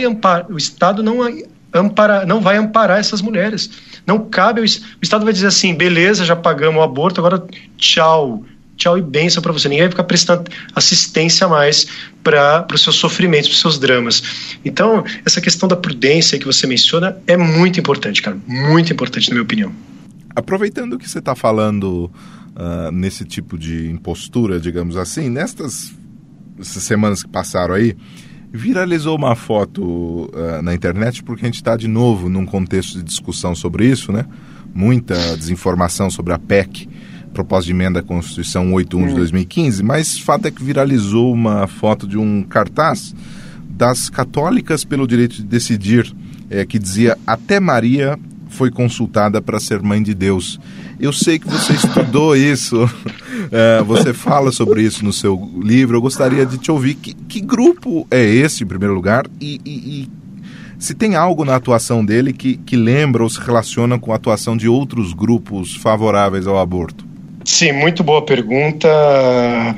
amparar essas mulheres. Não cabe, o Estado vai dizer assim, beleza, já pagamos o aborto, agora tchau e bênção para você. Ninguém vai ficar prestando assistência mais para os seus sofrimentos, para os seus dramas. Então, essa questão da prudência que você menciona é muito importante, cara, muito importante, na minha opinião. Aproveitando que você está falando nesse tipo de impostura, digamos assim, essas semanas que passaram aí, viralizou uma foto na internet, porque a gente está de novo num contexto de discussão sobre isso, né? Muita desinformação sobre a PEC, proposta de emenda à Constituição 81 de 2015, mas o fato é que viralizou uma foto de um cartaz das Católicas pelo Direito de Decidir, que dizia: até Maria foi consultada para ser mãe de Deus. Eu sei que você estudou isso, você fala sobre isso no seu livro, eu gostaria de te ouvir. Que grupo é esse, em primeiro lugar, e se tem algo na atuação dele que lembra ou se relaciona com a atuação de outros grupos favoráveis ao aborto? Sim, muito boa pergunta.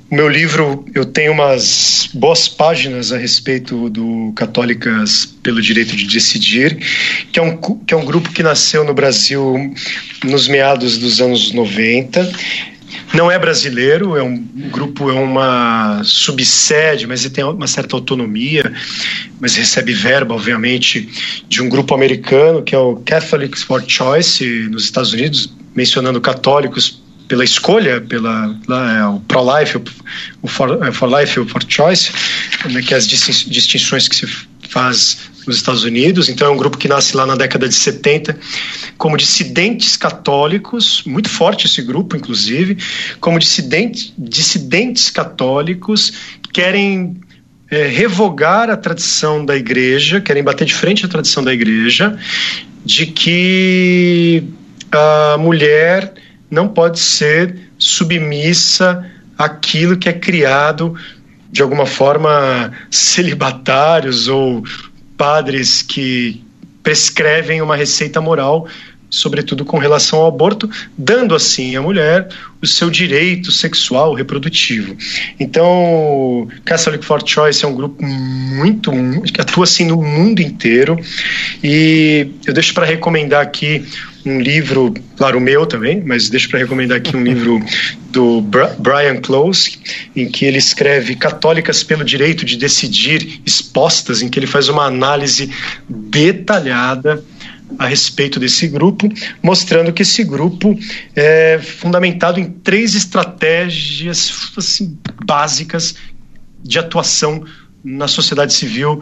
O meu livro, eu tenho umas boas páginas a respeito do Católicas pelo Direito de Decidir, que é um grupo que nasceu no Brasil nos meados dos anos 90. Não é brasileiro, é um grupo, é uma subsede, mas ele tem uma certa autonomia, mas recebe verba, obviamente, de um grupo americano, que é o Catholics for Choice, nos Estados Unidos, mencionando católicos pela escolha, o pro-life, o for life, o for choice, né, que é as distinções que se faz nos Estados Unidos. Então é um grupo que nasce lá na década de 70 como dissidentes católicos, muito forte esse grupo, inclusive, como dissidentes católicos que querem revogar a tradição da igreja, querem bater de frente à tradição da igreja, de que a mulher não pode ser submissa àquilo que é criado de alguma forma celibatários ou padres que prescrevem uma receita moral, sobretudo com relação ao aborto, dando assim à mulher o seu direito sexual reprodutivo. Então, Catholic for Choice é um grupo que atua assim no mundo inteiro, e eu deixo para recomendar aqui um livro, claro, o meu também, mas deixo para recomendar aqui um livro do Brian Close, em que ele escreve Católicas pelo Direito de Decidir Expostas, em que ele faz uma análise detalhada a respeito desse grupo, mostrando que esse grupo é fundamentado em 3 estratégias assim, básicas de atuação na sociedade civil,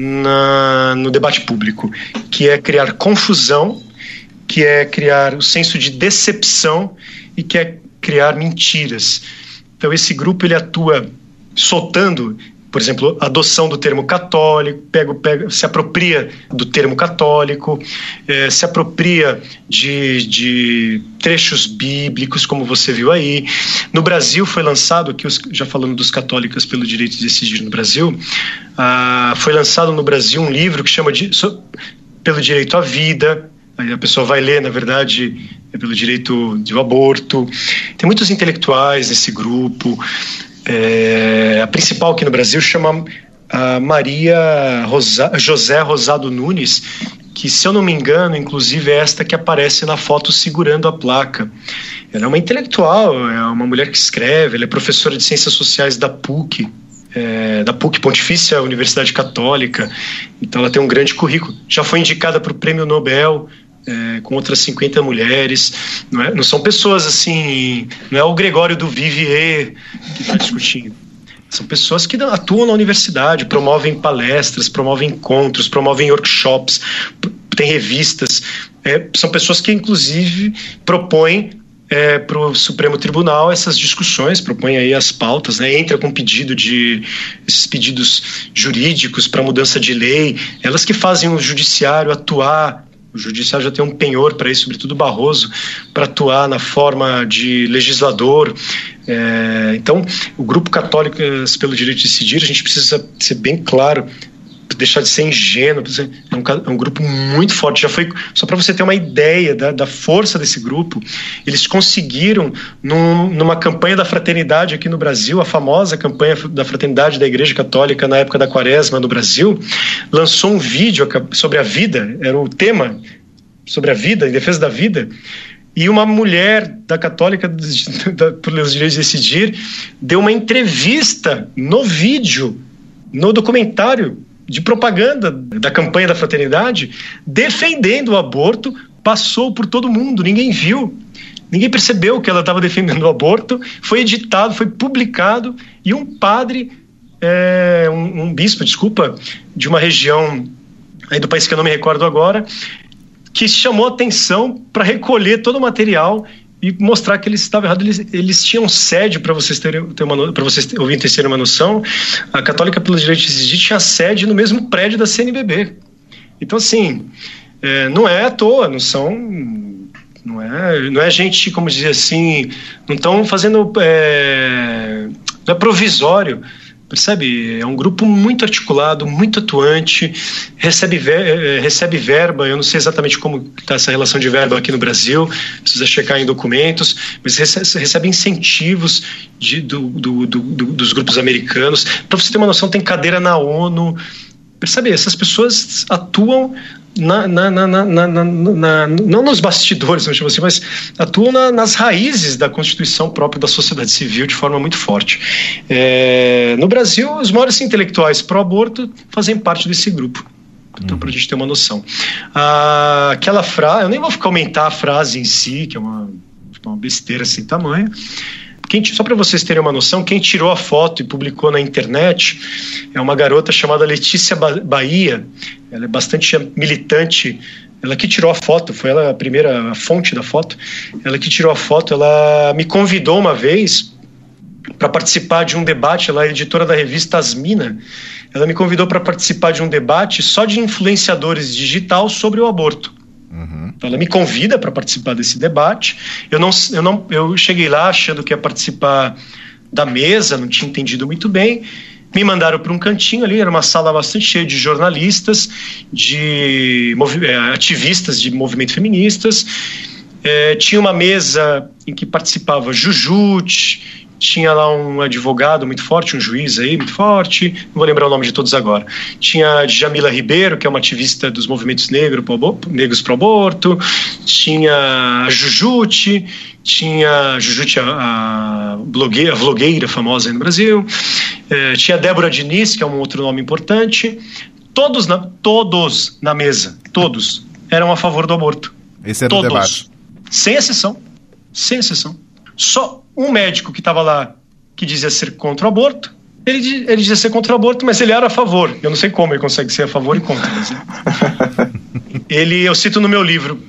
no debate público, que é criar confusão, que é criar o senso de decepção e que é criar mentiras. Então esse grupo ele atua soltando, por exemplo, a adoção do termo católico, se apropria do termo católico, se apropria de trechos bíblicos, como você viu aí. No Brasil foi lançado, aqui já falando dos Católicas pelo Direito de Decidir no Brasil, foi lançado no Brasil um livro que chama Pelo Direito à Vida. Aí a pessoa vai ler, na verdade, pelo direito de aborto. Tem muitos intelectuais nesse grupo. A principal aqui no Brasil chama José Rosado Nunes, que, se eu não me engano, inclusive é esta que aparece na foto segurando a placa. Ela é uma intelectual, é uma mulher que escreve, ela é professora de Ciências Sociais da PUC, Pontifícia Universidade Católica. Então ela tem um grande currículo. Já foi indicada para o Prêmio Nobel, com outras 50 mulheres. Não são pessoas assim, não é o Gregório do Vivier que está discutindo. São pessoas que atuam na universidade, promovem palestras, promovem encontros, promovem workshops, tem revistas. São pessoas que, inclusive, propõem para o Supremo Tribunal essas discussões, propõem aí as pautas, né? Entra com esses pedidos jurídicos para mudança de lei, elas que fazem o judiciário atuar. O judiciário já tem um penhor para isso, sobretudo Barroso, para atuar na forma de legislador. Então, o Grupo Católicas pelo Direito de Decidir, a gente precisa ser bem claro, deixar de ser ingênuo. É um grupo muito forte. Já foi, só para você ter uma ideia da força desse grupo, eles conseguiram, numa campanha da fraternidade aqui no Brasil, a famosa campanha da fraternidade da Igreja Católica na época da Quaresma no Brasil, lançou um vídeo sobre a vida, era o tema sobre a vida, em defesa da vida, e uma mulher da Católica pelos Direitos de Decidir deu uma entrevista no vídeo, no documentário de propaganda da campanha da fraternidade, defendendo o aborto, passou por todo mundo, ninguém viu, ninguém percebeu que ela estava defendendo o aborto, foi editado, foi publicado, e um padre, um bispo, de uma região aí do país que eu não me recordo agora, que chamou atenção para recolher todo o material e mostrar que eles estavam errados. Eles tinham sede, para vocês ouvintes terem uma noção, a Católica pelos Direitos de Decidir tinha sede no mesmo prédio da CNBB. Então, assim, não é à toa, não é gente, como dizer assim, não estão fazendo, não é provisório. Percebe? É um grupo muito articulado, muito atuante, recebe verba. Eu não sei exatamente como está essa relação de verba aqui no Brasil, precisa checar em documentos, mas recebe incentivos dos grupos americanos. Para você ter uma noção, tem cadeira na ONU. Percebe? Essas pessoas atuam não nos bastidores, não chamo assim, mas atuam nas raízes da Constituição própria da sociedade civil de forma muito forte. No Brasil, os maiores intelectuais pró-aborto fazem parte desse grupo. Então, para a gente ter uma noção. Aquela frase, eu nem vou comentar a frase em si, que é uma besteira sem tamanho. Só para vocês terem uma noção, quem tirou a foto e publicou na internet é uma garota chamada Letícia Bahia. Ela é bastante militante. Ela que tirou a foto, foi ela a primeira fonte da foto. Ela que tirou a foto, ela me convidou uma vez para participar de um debate. Ela é editora da revista Asmina. Ela me convidou para participar de um debate só de influenciadores digital sobre o aborto. Então ela me convida para participar desse debate. Eu cheguei lá achando que ia participar da mesa, não tinha entendido muito bem. Me mandaram para um cantinho ali, era uma sala bastante cheia de jornalistas, de ativistas de movimento feministas. Tinha uma mesa em que participava Jujute, tinha lá um advogado muito forte, um juiz aí muito forte, não vou lembrar o nome de todos agora. Tinha Jamila Ribeiro, que é uma ativista dos movimentos negros pro aborto, tinha a Jujute, a vlogueira famosa aí no Brasil, tinha a Débora Diniz, que é um outro nome importante. Todos na mesa, todos eram a favor do aborto. Esse era o debate. Sem exceção. Só um médico que estava lá que dizia ser contra o aborto, ele dizia ser contra o aborto, mas ele era a favor. Eu não sei como ele consegue ser a favor e contra. Mas, eu cito ele no meu livro.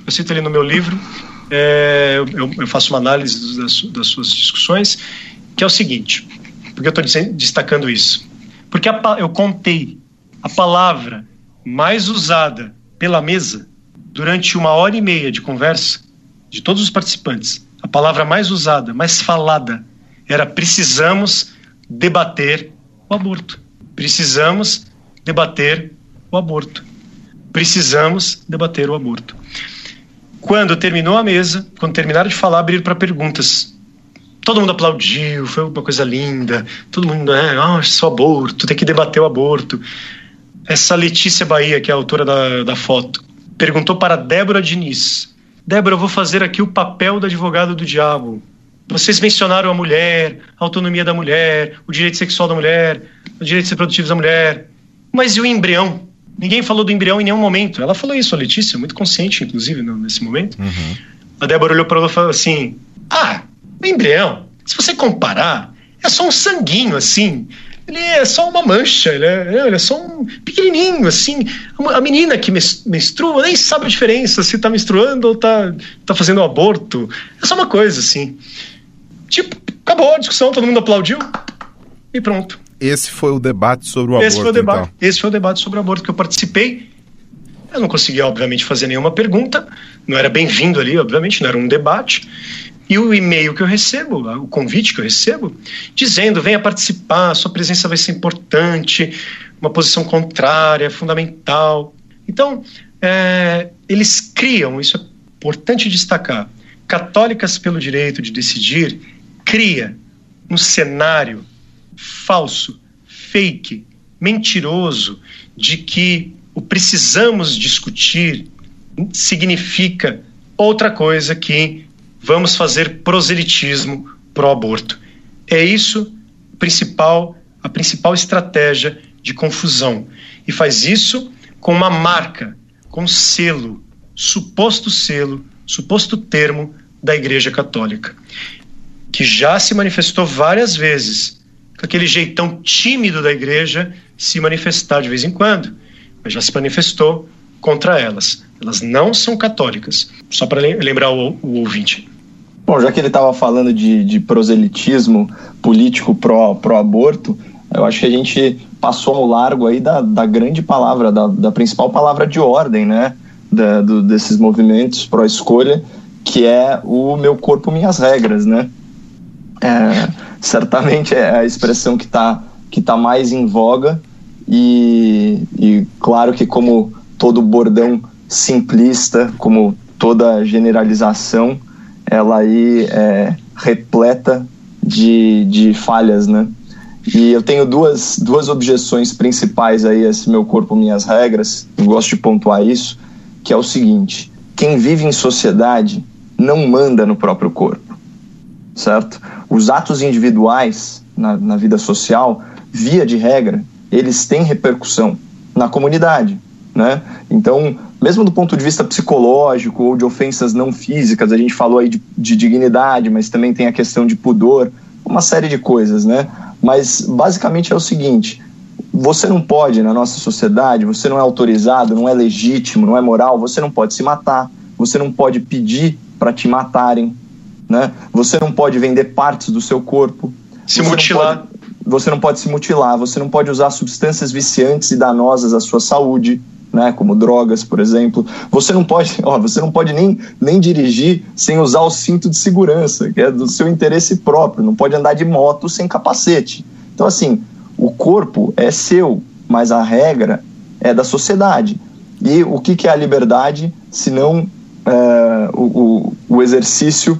Eu faço uma análise das suas discussões, que é o seguinte, porque eu estou destacando isso. Porque eu contei a palavra mais usada pela mesa durante 1h30 de conversa de todos os participantes. A palavra mais usada, mais falada, era precisamos debater o aborto. Precisamos debater o aborto. Precisamos debater o aborto. Quando terminou a mesa, quando terminaram de falar, abriram para perguntas. Todo mundo aplaudiu, foi uma coisa linda. Todo mundo, isso é o aborto, tem que debater o aborto. Essa Letícia Bahia, que é a autora da foto, perguntou para Débora Diniz: Débora, eu vou fazer aqui o papel do advogado do diabo. Vocês mencionaram a mulher, a autonomia da mulher, o direito sexual da mulher, os direitos reprodutivos da mulher. Mas e o embrião? Ninguém falou do embrião em nenhum momento. Ela falou isso, a Letícia, muito consciente, inclusive, nesse momento. A Débora olhou para ela e falou assim: o embrião, se você comparar, é só um sanguinho, assim. Ele é só uma mancha, ele é só um pequenininho, assim. A menina que menstrua nem sabe a diferença se tá menstruando ou tá fazendo um aborto. É só uma coisa, assim. Tipo, acabou a discussão, todo mundo aplaudiu e pronto. Esse foi o debate sobre o aborto, então. Esse foi o debate sobre o aborto que eu participei. Eu não conseguia, obviamente, fazer nenhuma pergunta. Não era bem-vindo ali, obviamente, não era um debate. E o e-mail que eu recebo, o convite que eu recebo, dizendo: venha participar, sua presença vai ser importante, uma posição contrária, fundamental. Então, eles criam, isso é importante destacar, Católicas pelo Direito de Decidir cria um cenário falso, fake, mentiroso, de que o precisamos discutir significa outra coisa que vamos fazer proselitismo pró-aborto. É isso a principal estratégia de confusão. E faz isso com uma marca, com selo, suposto termo da Igreja Católica, que já se manifestou várias vezes, com aquele jeitão tímido da Igreja se manifestar de vez em quando, mas já se manifestou contra elas. Elas não são católicas, só para lembrar o ouvinte. Bom, já que ele estava falando de proselitismo político pró-aborto, eu acho que a gente passou ao largo aí da grande palavra, da principal palavra de ordem, né, desses movimentos pró-escolha, que é o meu corpo, minhas regras, né? Certamente é a expressão que está que está mais em voga e claro que, como todo bordão simplista, como toda generalização, ela aí é repleta de falhas, né? E eu tenho duas objeções principais aí a esse Meu Corpo, Minhas Regras. Eu gosto de pontuar isso, que é o seguinte: quem vive em sociedade não manda no próprio corpo, certo? Os atos individuais na vida social, via de regra, eles têm repercussão na comunidade, né? Então, mesmo do ponto de vista psicológico ou de ofensas não físicas, a gente falou aí de dignidade, mas também tem a questão de pudor, uma série de coisas, né? Mas basicamente é o seguinte: você não pode, na nossa sociedade, você não é autorizado, não é legítimo, não é moral, você não pode se matar, você não pode pedir para te matarem, né? Você não pode vender partes do seu corpo, se mutilar. Você não pode se mutilar, você não pode usar substâncias viciantes e danosas à sua saúde, né, como drogas, por exemplo. Você não pode nem dirigir sem usar o cinto de segurança, que é do seu interesse próprio. Não pode andar de moto sem capacete. Então, assim, o corpo é seu, mas a regra é da sociedade. E o que é a liberdade, se não o exercício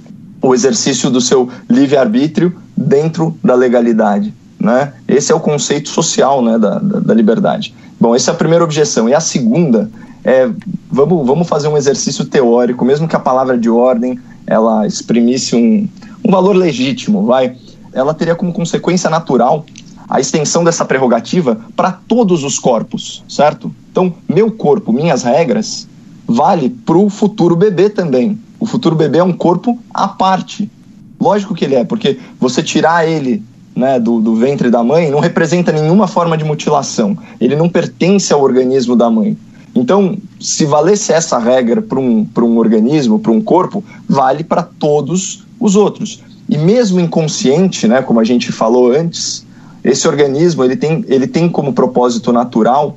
do seu livre-arbítrio dentro da legalidade, né? Esse é o conceito social, né, da liberdade. Bom, essa é a primeira objeção. E a segunda é, vamos fazer um exercício teórico, mesmo que a palavra de ordem ela exprimisse um valor legítimo, ela teria como consequência natural a extensão dessa prerrogativa para todos os corpos, certo? Então, meu corpo, minhas regras, vale para o futuro bebê também. O futuro bebê é um corpo à parte. Lógico que ele é, porque você tirar ele, né, do ventre da mãe não representa nenhuma forma de mutilação. Ele não pertence ao organismo da mãe. Então, se valesse essa regra para um organismo, para um corpo, vale para todos os outros. E mesmo inconsciente, né, como a gente falou antes, esse organismo ele tem como propósito natural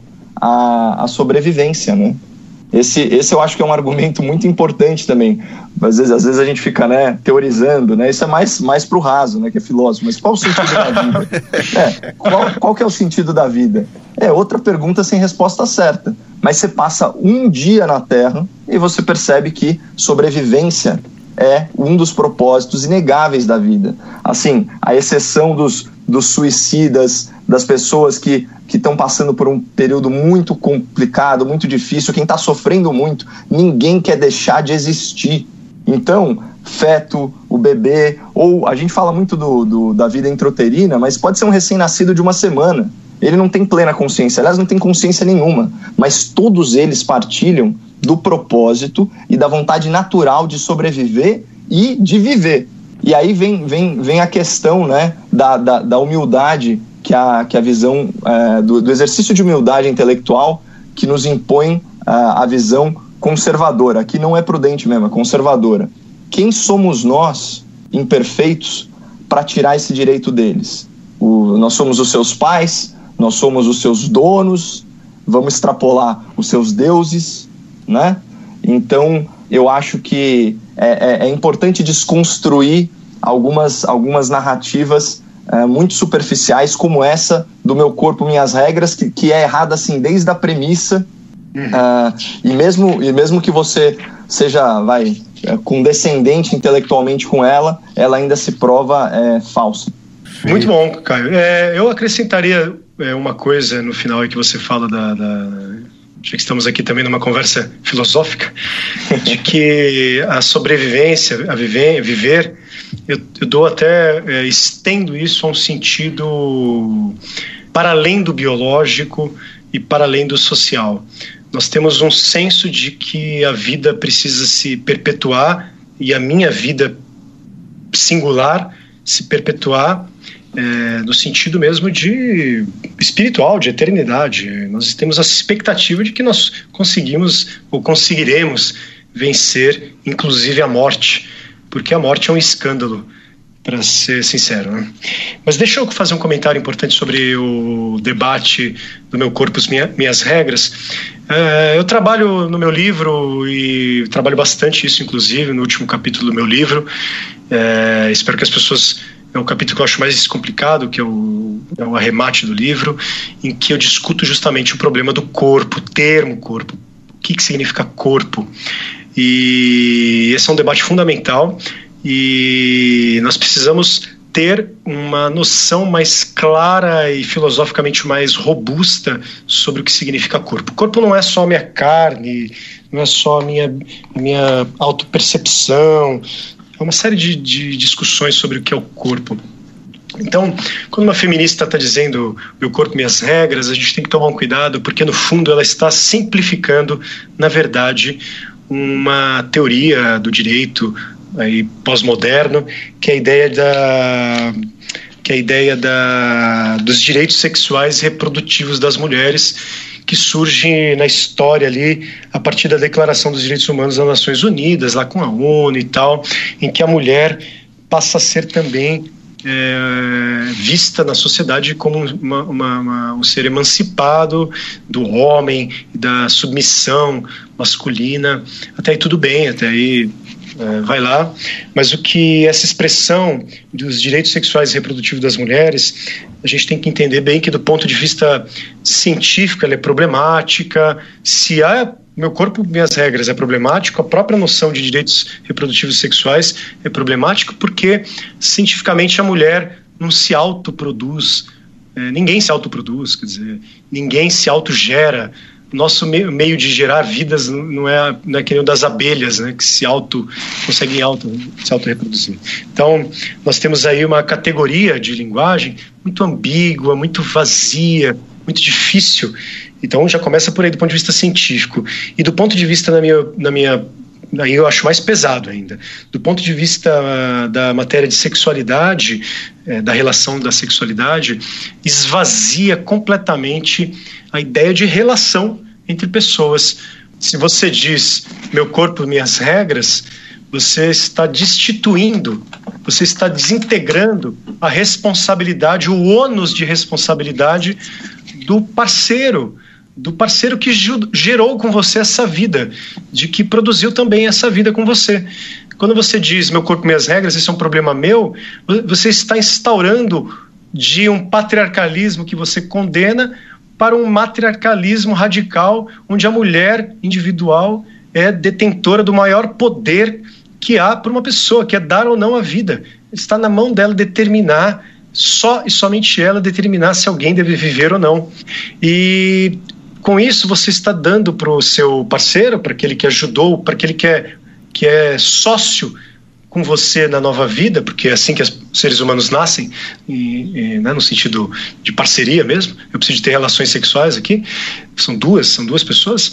a sobrevivência, né? Esse eu acho que é um argumento muito importante também. Às vezes a gente fica, né, teorizando, né? Isso é mais pro raso, né, que é filósofo. Mas qual o sentido da vida? Qual que é o sentido da vida? É outra pergunta sem resposta certa. Mas você passa um dia na Terra e você percebe que sobrevivência é um dos propósitos inegáveis da vida. Assim, a exceção dos suicidas, das pessoas que estão passando por um período muito complicado, muito difícil, quem está sofrendo muito, ninguém quer deixar de existir. Então, feto, o bebê, ou a gente fala muito da vida intrauterina, mas pode ser um recém-nascido de uma semana. Ele não tem plena consciência, aliás, não tem consciência nenhuma, mas todos eles partilham do propósito e da vontade natural de sobreviver e de viver. E aí vem a questão, né, da humildade, que a visão do exercício de humildade intelectual que nos impõe a visão conservadora. Aqui não é prudente mesmo, é conservadora. Quem somos nós, imperfeitos, para tirar esse direito deles? Nós somos os seus pais, nós somos os seus donos, vamos extrapolar os seus deuses, né? Então, eu acho que é importante desconstruir algumas narrativas muito superficiais, como essa do Meu Corpo, Minhas Regras, que é errada assim desde a premissa. E mesmo que você seja condescendente intelectualmente com ela ainda se prova falsa. Muito bom, Caio. Eu acrescentaria uma coisa no final aí que você fala já que estamos aqui também numa conversa filosófica, de que a sobrevivência, a viver, eu dou até, estendo isso a um sentido para além do biológico e para além do social. Nós temos um senso de que a vida precisa se perpetuar e a minha vida singular se perpetuar no sentido mesmo de espiritual, de eternidade. Nós temos a expectativa de que nós conseguimos ou conseguiremos vencer, inclusive a morte, porque a morte é um escândalo, para ser sincero, né? Mas deixa eu fazer um comentário importante sobre o debate do Meu Corpo, Minhas Regras. Eu trabalho no meu livro e trabalho bastante isso, inclusive, no último capítulo do meu livro. Espero que as pessoas é um capítulo que eu acho mais complicado, que é o arremate do livro, em que eu discuto justamente o problema do corpo, o termo corpo, o que significa corpo. E esse é um debate fundamental e nós precisamos ter uma noção mais clara e filosoficamente mais robusta sobre o que significa corpo. O corpo não é só minha carne, não é só minha autopercepção, é uma série de discussões sobre o que é o corpo. Então, quando uma feminista está dizendo meu corpo, minhas regras, a gente tem que tomar um cuidado, porque no fundo ela está simplificando, na verdade, uma teoria do direito aí pós-moderno, que é a ideia dos direitos sexuais e reprodutivos das mulheres, que surge na história ali a partir da Declaração dos Direitos Humanos das Nações Unidas, lá com a ONU e tal, em que a mulher passa a ser também vista na sociedade como um ser emancipado do homem, da submissão masculina. Até aí tudo bem, até aí vai lá, mas o que essa expressão dos direitos sexuais e reprodutivos das mulheres, a gente tem que entender bem que do ponto de vista científico ela é problemática. Se meu corpo, minhas regras é problemático, a própria noção de direitos reprodutivos sexuais é problemático, porque cientificamente a mulher não se autoproduz, ninguém se autoproduz, quer dizer, ninguém se autogera. Nosso meio de gerar vidas não é que nem o das abelhas, né, que conseguem se auto-reproduzir. Então, nós temos aí uma categoria de linguagem muito ambígua, muito vazia, muito difícil. Então, já começa por aí do ponto de vista científico. E do ponto de vista aí eu acho mais pesado ainda. Do ponto de vista da matéria de sexualidade, da relação da sexualidade, esvazia completamente a ideia de relação entre pessoas. Se você diz meu corpo, minhas regras, você está destituindo, você está desintegrando a responsabilidade, o ônus de responsabilidade do parceiro que gerou com você essa vida, de que produziu também essa vida com você. Quando você diz meu corpo, minhas regras, isso é um problema meu, você está instaurando de um patriarcalismo que você condena para um matriarcalismo radical, onde a mulher individual é detentora do maior poder que há para uma pessoa, que é dar ou não a vida. Está na mão dela determinar, só e somente ela determinar se alguém deve viver ou não. E com isso você está dando para o seu parceiro, para aquele que ajudou, para aquele que é sócio com você na nova vida, porque é assim que os seres humanos nascem, né, no sentido de parceria mesmo. Eu preciso de ter relações sexuais aqui, são duas pessoas.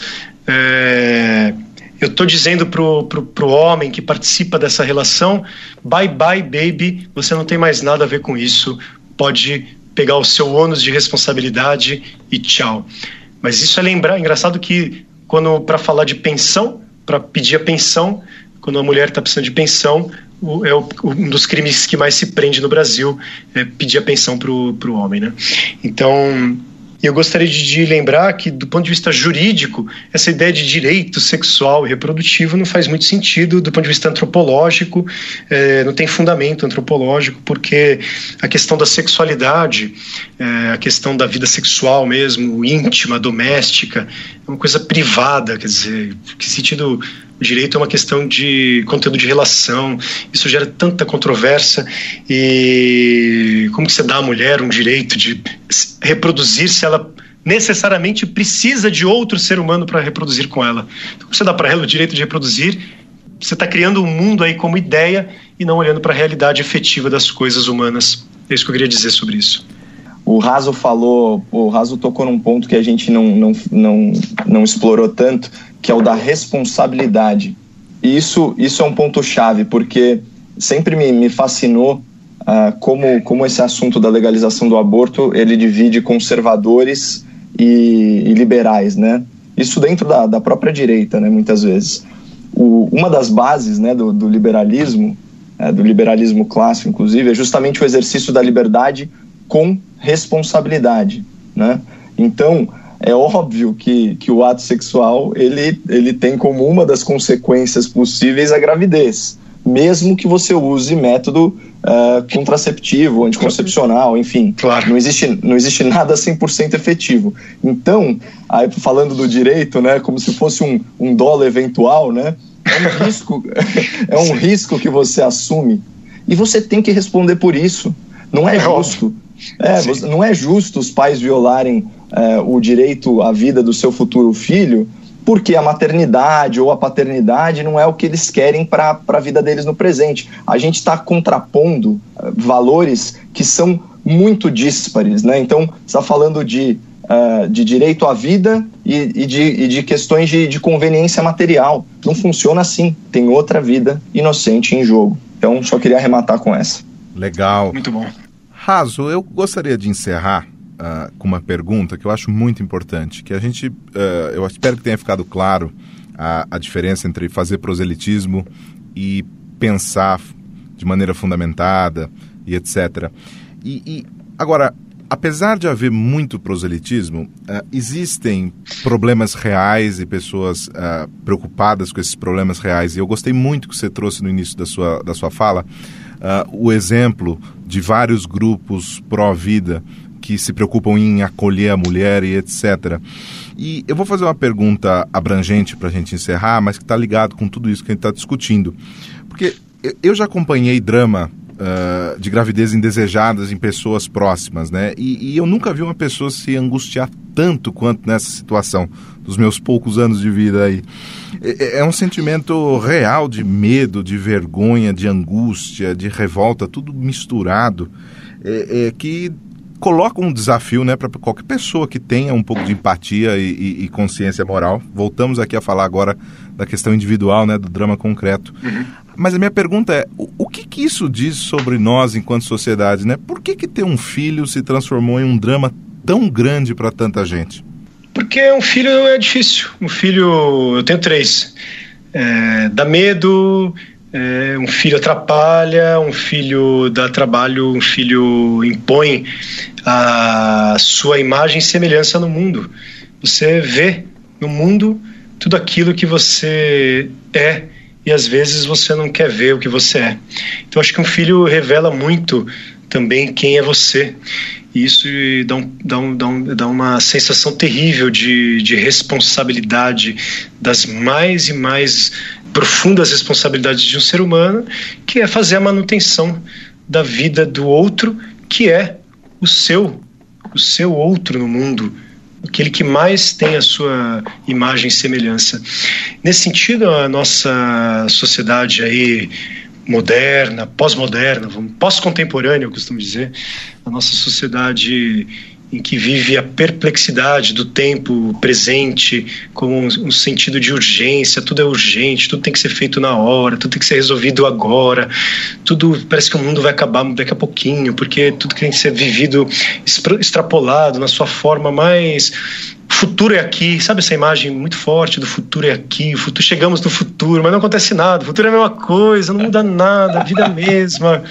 Eu estou dizendo pro homem que participa dessa relação, bye bye baby, você não tem mais nada a ver com isso, pode pegar o seu ônus de responsabilidade e tchau. Mas isso é engraçado que para falar de pensão, para pedir a pensão, quando a mulher está precisando de pensão, um dos crimes que mais se prende no Brasil é pedir a pensão para o homem, né? Então, eu gostaria de lembrar que, do ponto de vista jurídico, essa ideia de direito sexual e reprodutivo não faz muito sentido do ponto de vista antropológico, não tem fundamento antropológico, porque a questão da sexualidade, a questão da vida sexual mesmo, íntima, doméstica, é uma coisa privada, quer dizer, que sentido... O direito é uma questão de conteúdo de relação, isso gera tanta controvérsia. E como que você dá à mulher um direito de reproduzir se ela necessariamente precisa de outro ser humano para reproduzir com ela? Então, você dá para ela o direito de reproduzir, você está criando um mundo aí como ideia e não olhando para a realidade efetiva das coisas humanas. É isso que eu queria dizer sobre isso. O Raso tocou num ponto que a gente não explorou tanto, que é o da responsabilidade. E isso é um ponto-chave, porque sempre me fascinou como esse assunto da legalização do aborto, ele divide conservadores e liberais, né? Isso dentro da própria direita, né, muitas vezes. Uma das bases, né, do liberalismo clássico, inclusive, é justamente o exercício da liberdade com responsabilidade, né? Então, é óbvio que o ato sexual ele tem como uma das consequências possíveis a gravidez, mesmo que você use método contraceptivo, anticoncepcional, enfim. Claro. Não existe nada 100% efetivo. Então, aí, falando do direito, né, como se fosse um dolo eventual, né, é um risco que você assume e você tem que responder por isso. Não é justo. Não é justo os pais violarem o direito à vida do seu futuro filho, porque a maternidade ou a paternidade não é o que eles querem para a vida deles no presente. A gente está contrapondo valores que são muito díspares, né? Então, você está falando de direito à vida e de questões de conveniência material. Não funciona assim. Tem outra vida inocente em jogo. Então, só queria arrematar com essa. Legal. Muito bom. Raso, eu gostaria de encerrar com uma pergunta que eu acho muito importante, que a gente, eu espero que tenha ficado claro a diferença entre fazer proselitismo e pensar de maneira fundamentada e etc. E agora, apesar de haver muito proselitismo, existem problemas reais e pessoas preocupadas com esses problemas reais, e eu gostei muito que você trouxe no início da sua fala o exemplo de vários grupos pró-vida que se preocupam em acolher a mulher e etc. E eu vou fazer uma pergunta abrangente para a gente encerrar, mas que está ligado com tudo isso que a gente está discutindo. Porque eu já acompanhei drama de gravidez indesejadas em pessoas próximas, né? E eu nunca vi uma pessoa se angustiar tanto quanto nessa situação, dos meus poucos anos de vida aí. É um sentimento real de medo, de vergonha, de angústia, de revolta, tudo misturado, que coloca um desafio, né, para qualquer pessoa que tenha um pouco de empatia e consciência moral. Voltamos aqui a falar agora da questão individual, né, do drama concreto. Uhum. Mas a minha pergunta é, o que isso diz sobre nós enquanto sociedade, né? Por que ter um filho se transformou em um drama tão grande para tanta gente? Porque um filho é difícil. Um filho, eu tenho 3. Dá medo, um filho atrapalha, um filho dá trabalho, um filho impõe a sua imagem e semelhança no mundo. Você vê no mundo tudo aquilo que você é e às vezes você não quer ver o que você é. Então acho que um filho revela muito também quem é você. E isso dá uma sensação terrível de responsabilidade, das mais e mais profundas responsabilidades de um ser humano, que é fazer a manutenção da vida do outro, que é o seu outro no mundo, aquele que mais tem a sua imagem e semelhança. Nesse sentido, a nossa sociedade aí moderna, pós-moderna, pós-contemporânea, eu costumo dizer, a nossa sociedade em que vive a perplexidade do tempo presente, com um sentido de urgência, tudo é urgente, tudo tem que ser feito na hora, tudo tem que ser resolvido agora, tudo parece que o mundo vai acabar daqui a pouquinho, porque tudo tem que ser vivido, extrapolado na sua forma mais... O futuro é aqui, sabe essa imagem muito forte do futuro é aqui, chegamos no futuro, mas não acontece nada, o futuro é a mesma coisa, não muda nada, a vida é a mesma,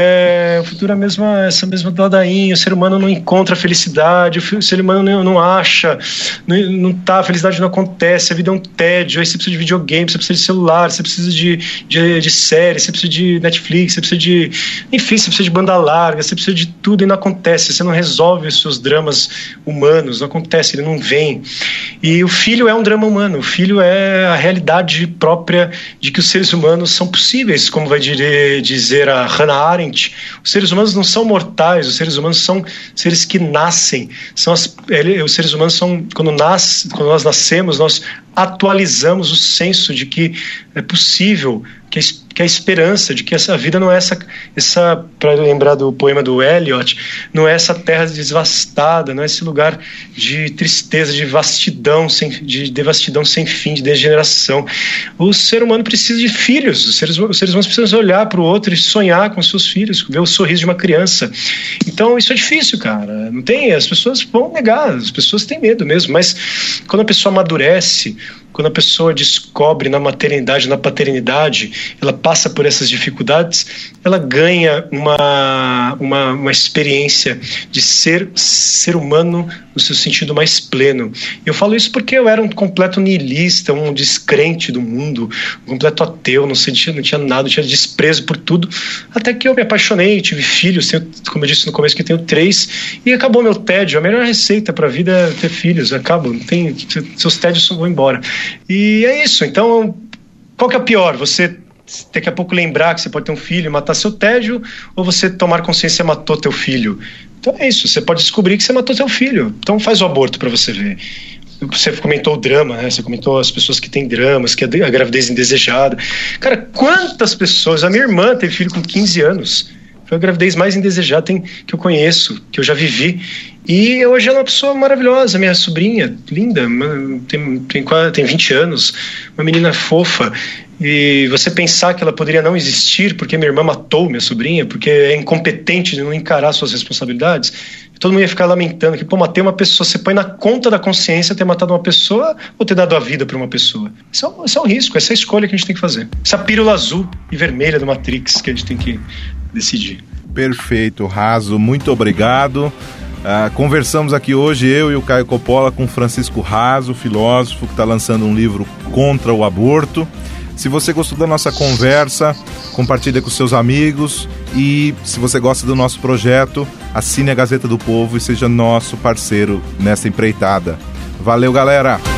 o futuro é a mesma, essa mesma ladainha, o ser humano não encontra a felicidade, o ser humano não acha, a felicidade não acontece, a vida é um tédio, aí você precisa de videogame, você precisa de celular, você precisa de série, você precisa de Netflix, você precisa você precisa de banda larga, você precisa de tudo e não acontece, você não resolve os seus dramas humanos, não acontece, ele não vem. E o filho é um drama humano, o filho é a realidade própria de que os seres humanos são possíveis, como vai dizer a Hannah Arendt. Os seres humanos não são mortais, os seres humanos são seres que nascem. Os seres humanos são, quando nós nascemos, nós atualizamos o senso de que é possível, que a esperança de que essa vida não é essa para lembrar do poema do Eliot, não é essa terra devastada, não é esse lugar de tristeza, de devastidão sem fim, de degeneração. O ser humano precisa de filhos, os seres humanos precisam olhar para o outro e sonhar com seus filhos, ver o sorriso de uma criança. Então isso é difícil, cara, não tem, as pessoas vão negar, as pessoas têm medo mesmo, mas quando a pessoa amadurece, quando a pessoa descobre na maternidade, na paternidade, ela passa por essas dificuldades, ela ganha uma experiência de ser humano no seu sentido mais pleno. Eu falo isso porque eu era um completo nihilista, um descrente do mundo, um completo ateu, não tinha nada, tinha desprezo por tudo, até que eu me apaixonei, tive filhos, como eu disse no começo que tenho 3, e acabou meu tédio. A melhor receita para a vida é ter filhos, seus tédios vão embora. E é isso. Então, qual que é o pior? Você daqui a pouco lembrar que você pode ter um filho e matar seu tédio, ou você tomar consciência que você matou teu filho? Então é isso, você pode descobrir que você matou teu filho. Então faz o aborto para você ver. Você comentou o drama, né? Você comentou as pessoas que têm dramas, que a gravidez indesejada. Cara, quantas pessoas... A minha irmã teve filho com 15 anos. Foi a gravidez mais indesejada que eu conheço, que eu já vivi. E hoje ela é uma pessoa maravilhosa, minha sobrinha, linda, tem 20 anos, uma menina fofa. E você pensar que ela poderia não existir porque minha irmã matou minha sobrinha, porque é incompetente de não encarar suas responsabilidades, todo mundo ia ficar lamentando que, matei uma pessoa. Você põe na conta da consciência ter matado uma pessoa ou ter dado a vida para uma pessoa. Esse é um risco, essa é a escolha que a gente tem que fazer. Essa pílula azul e vermelha do Matrix que a gente tem que decidir. Perfeito, Raso, muito obrigado. Conversamos aqui hoje, eu e o Caio Coppola, com Francisco Raso, filósofo que está lançando um livro contra o aborto. Se você gostou da nossa conversa, compartilhe com seus amigos, e se você gosta do nosso projeto, assine a Gazeta do Povo e seja nosso parceiro nessa empreitada. Valeu, galera!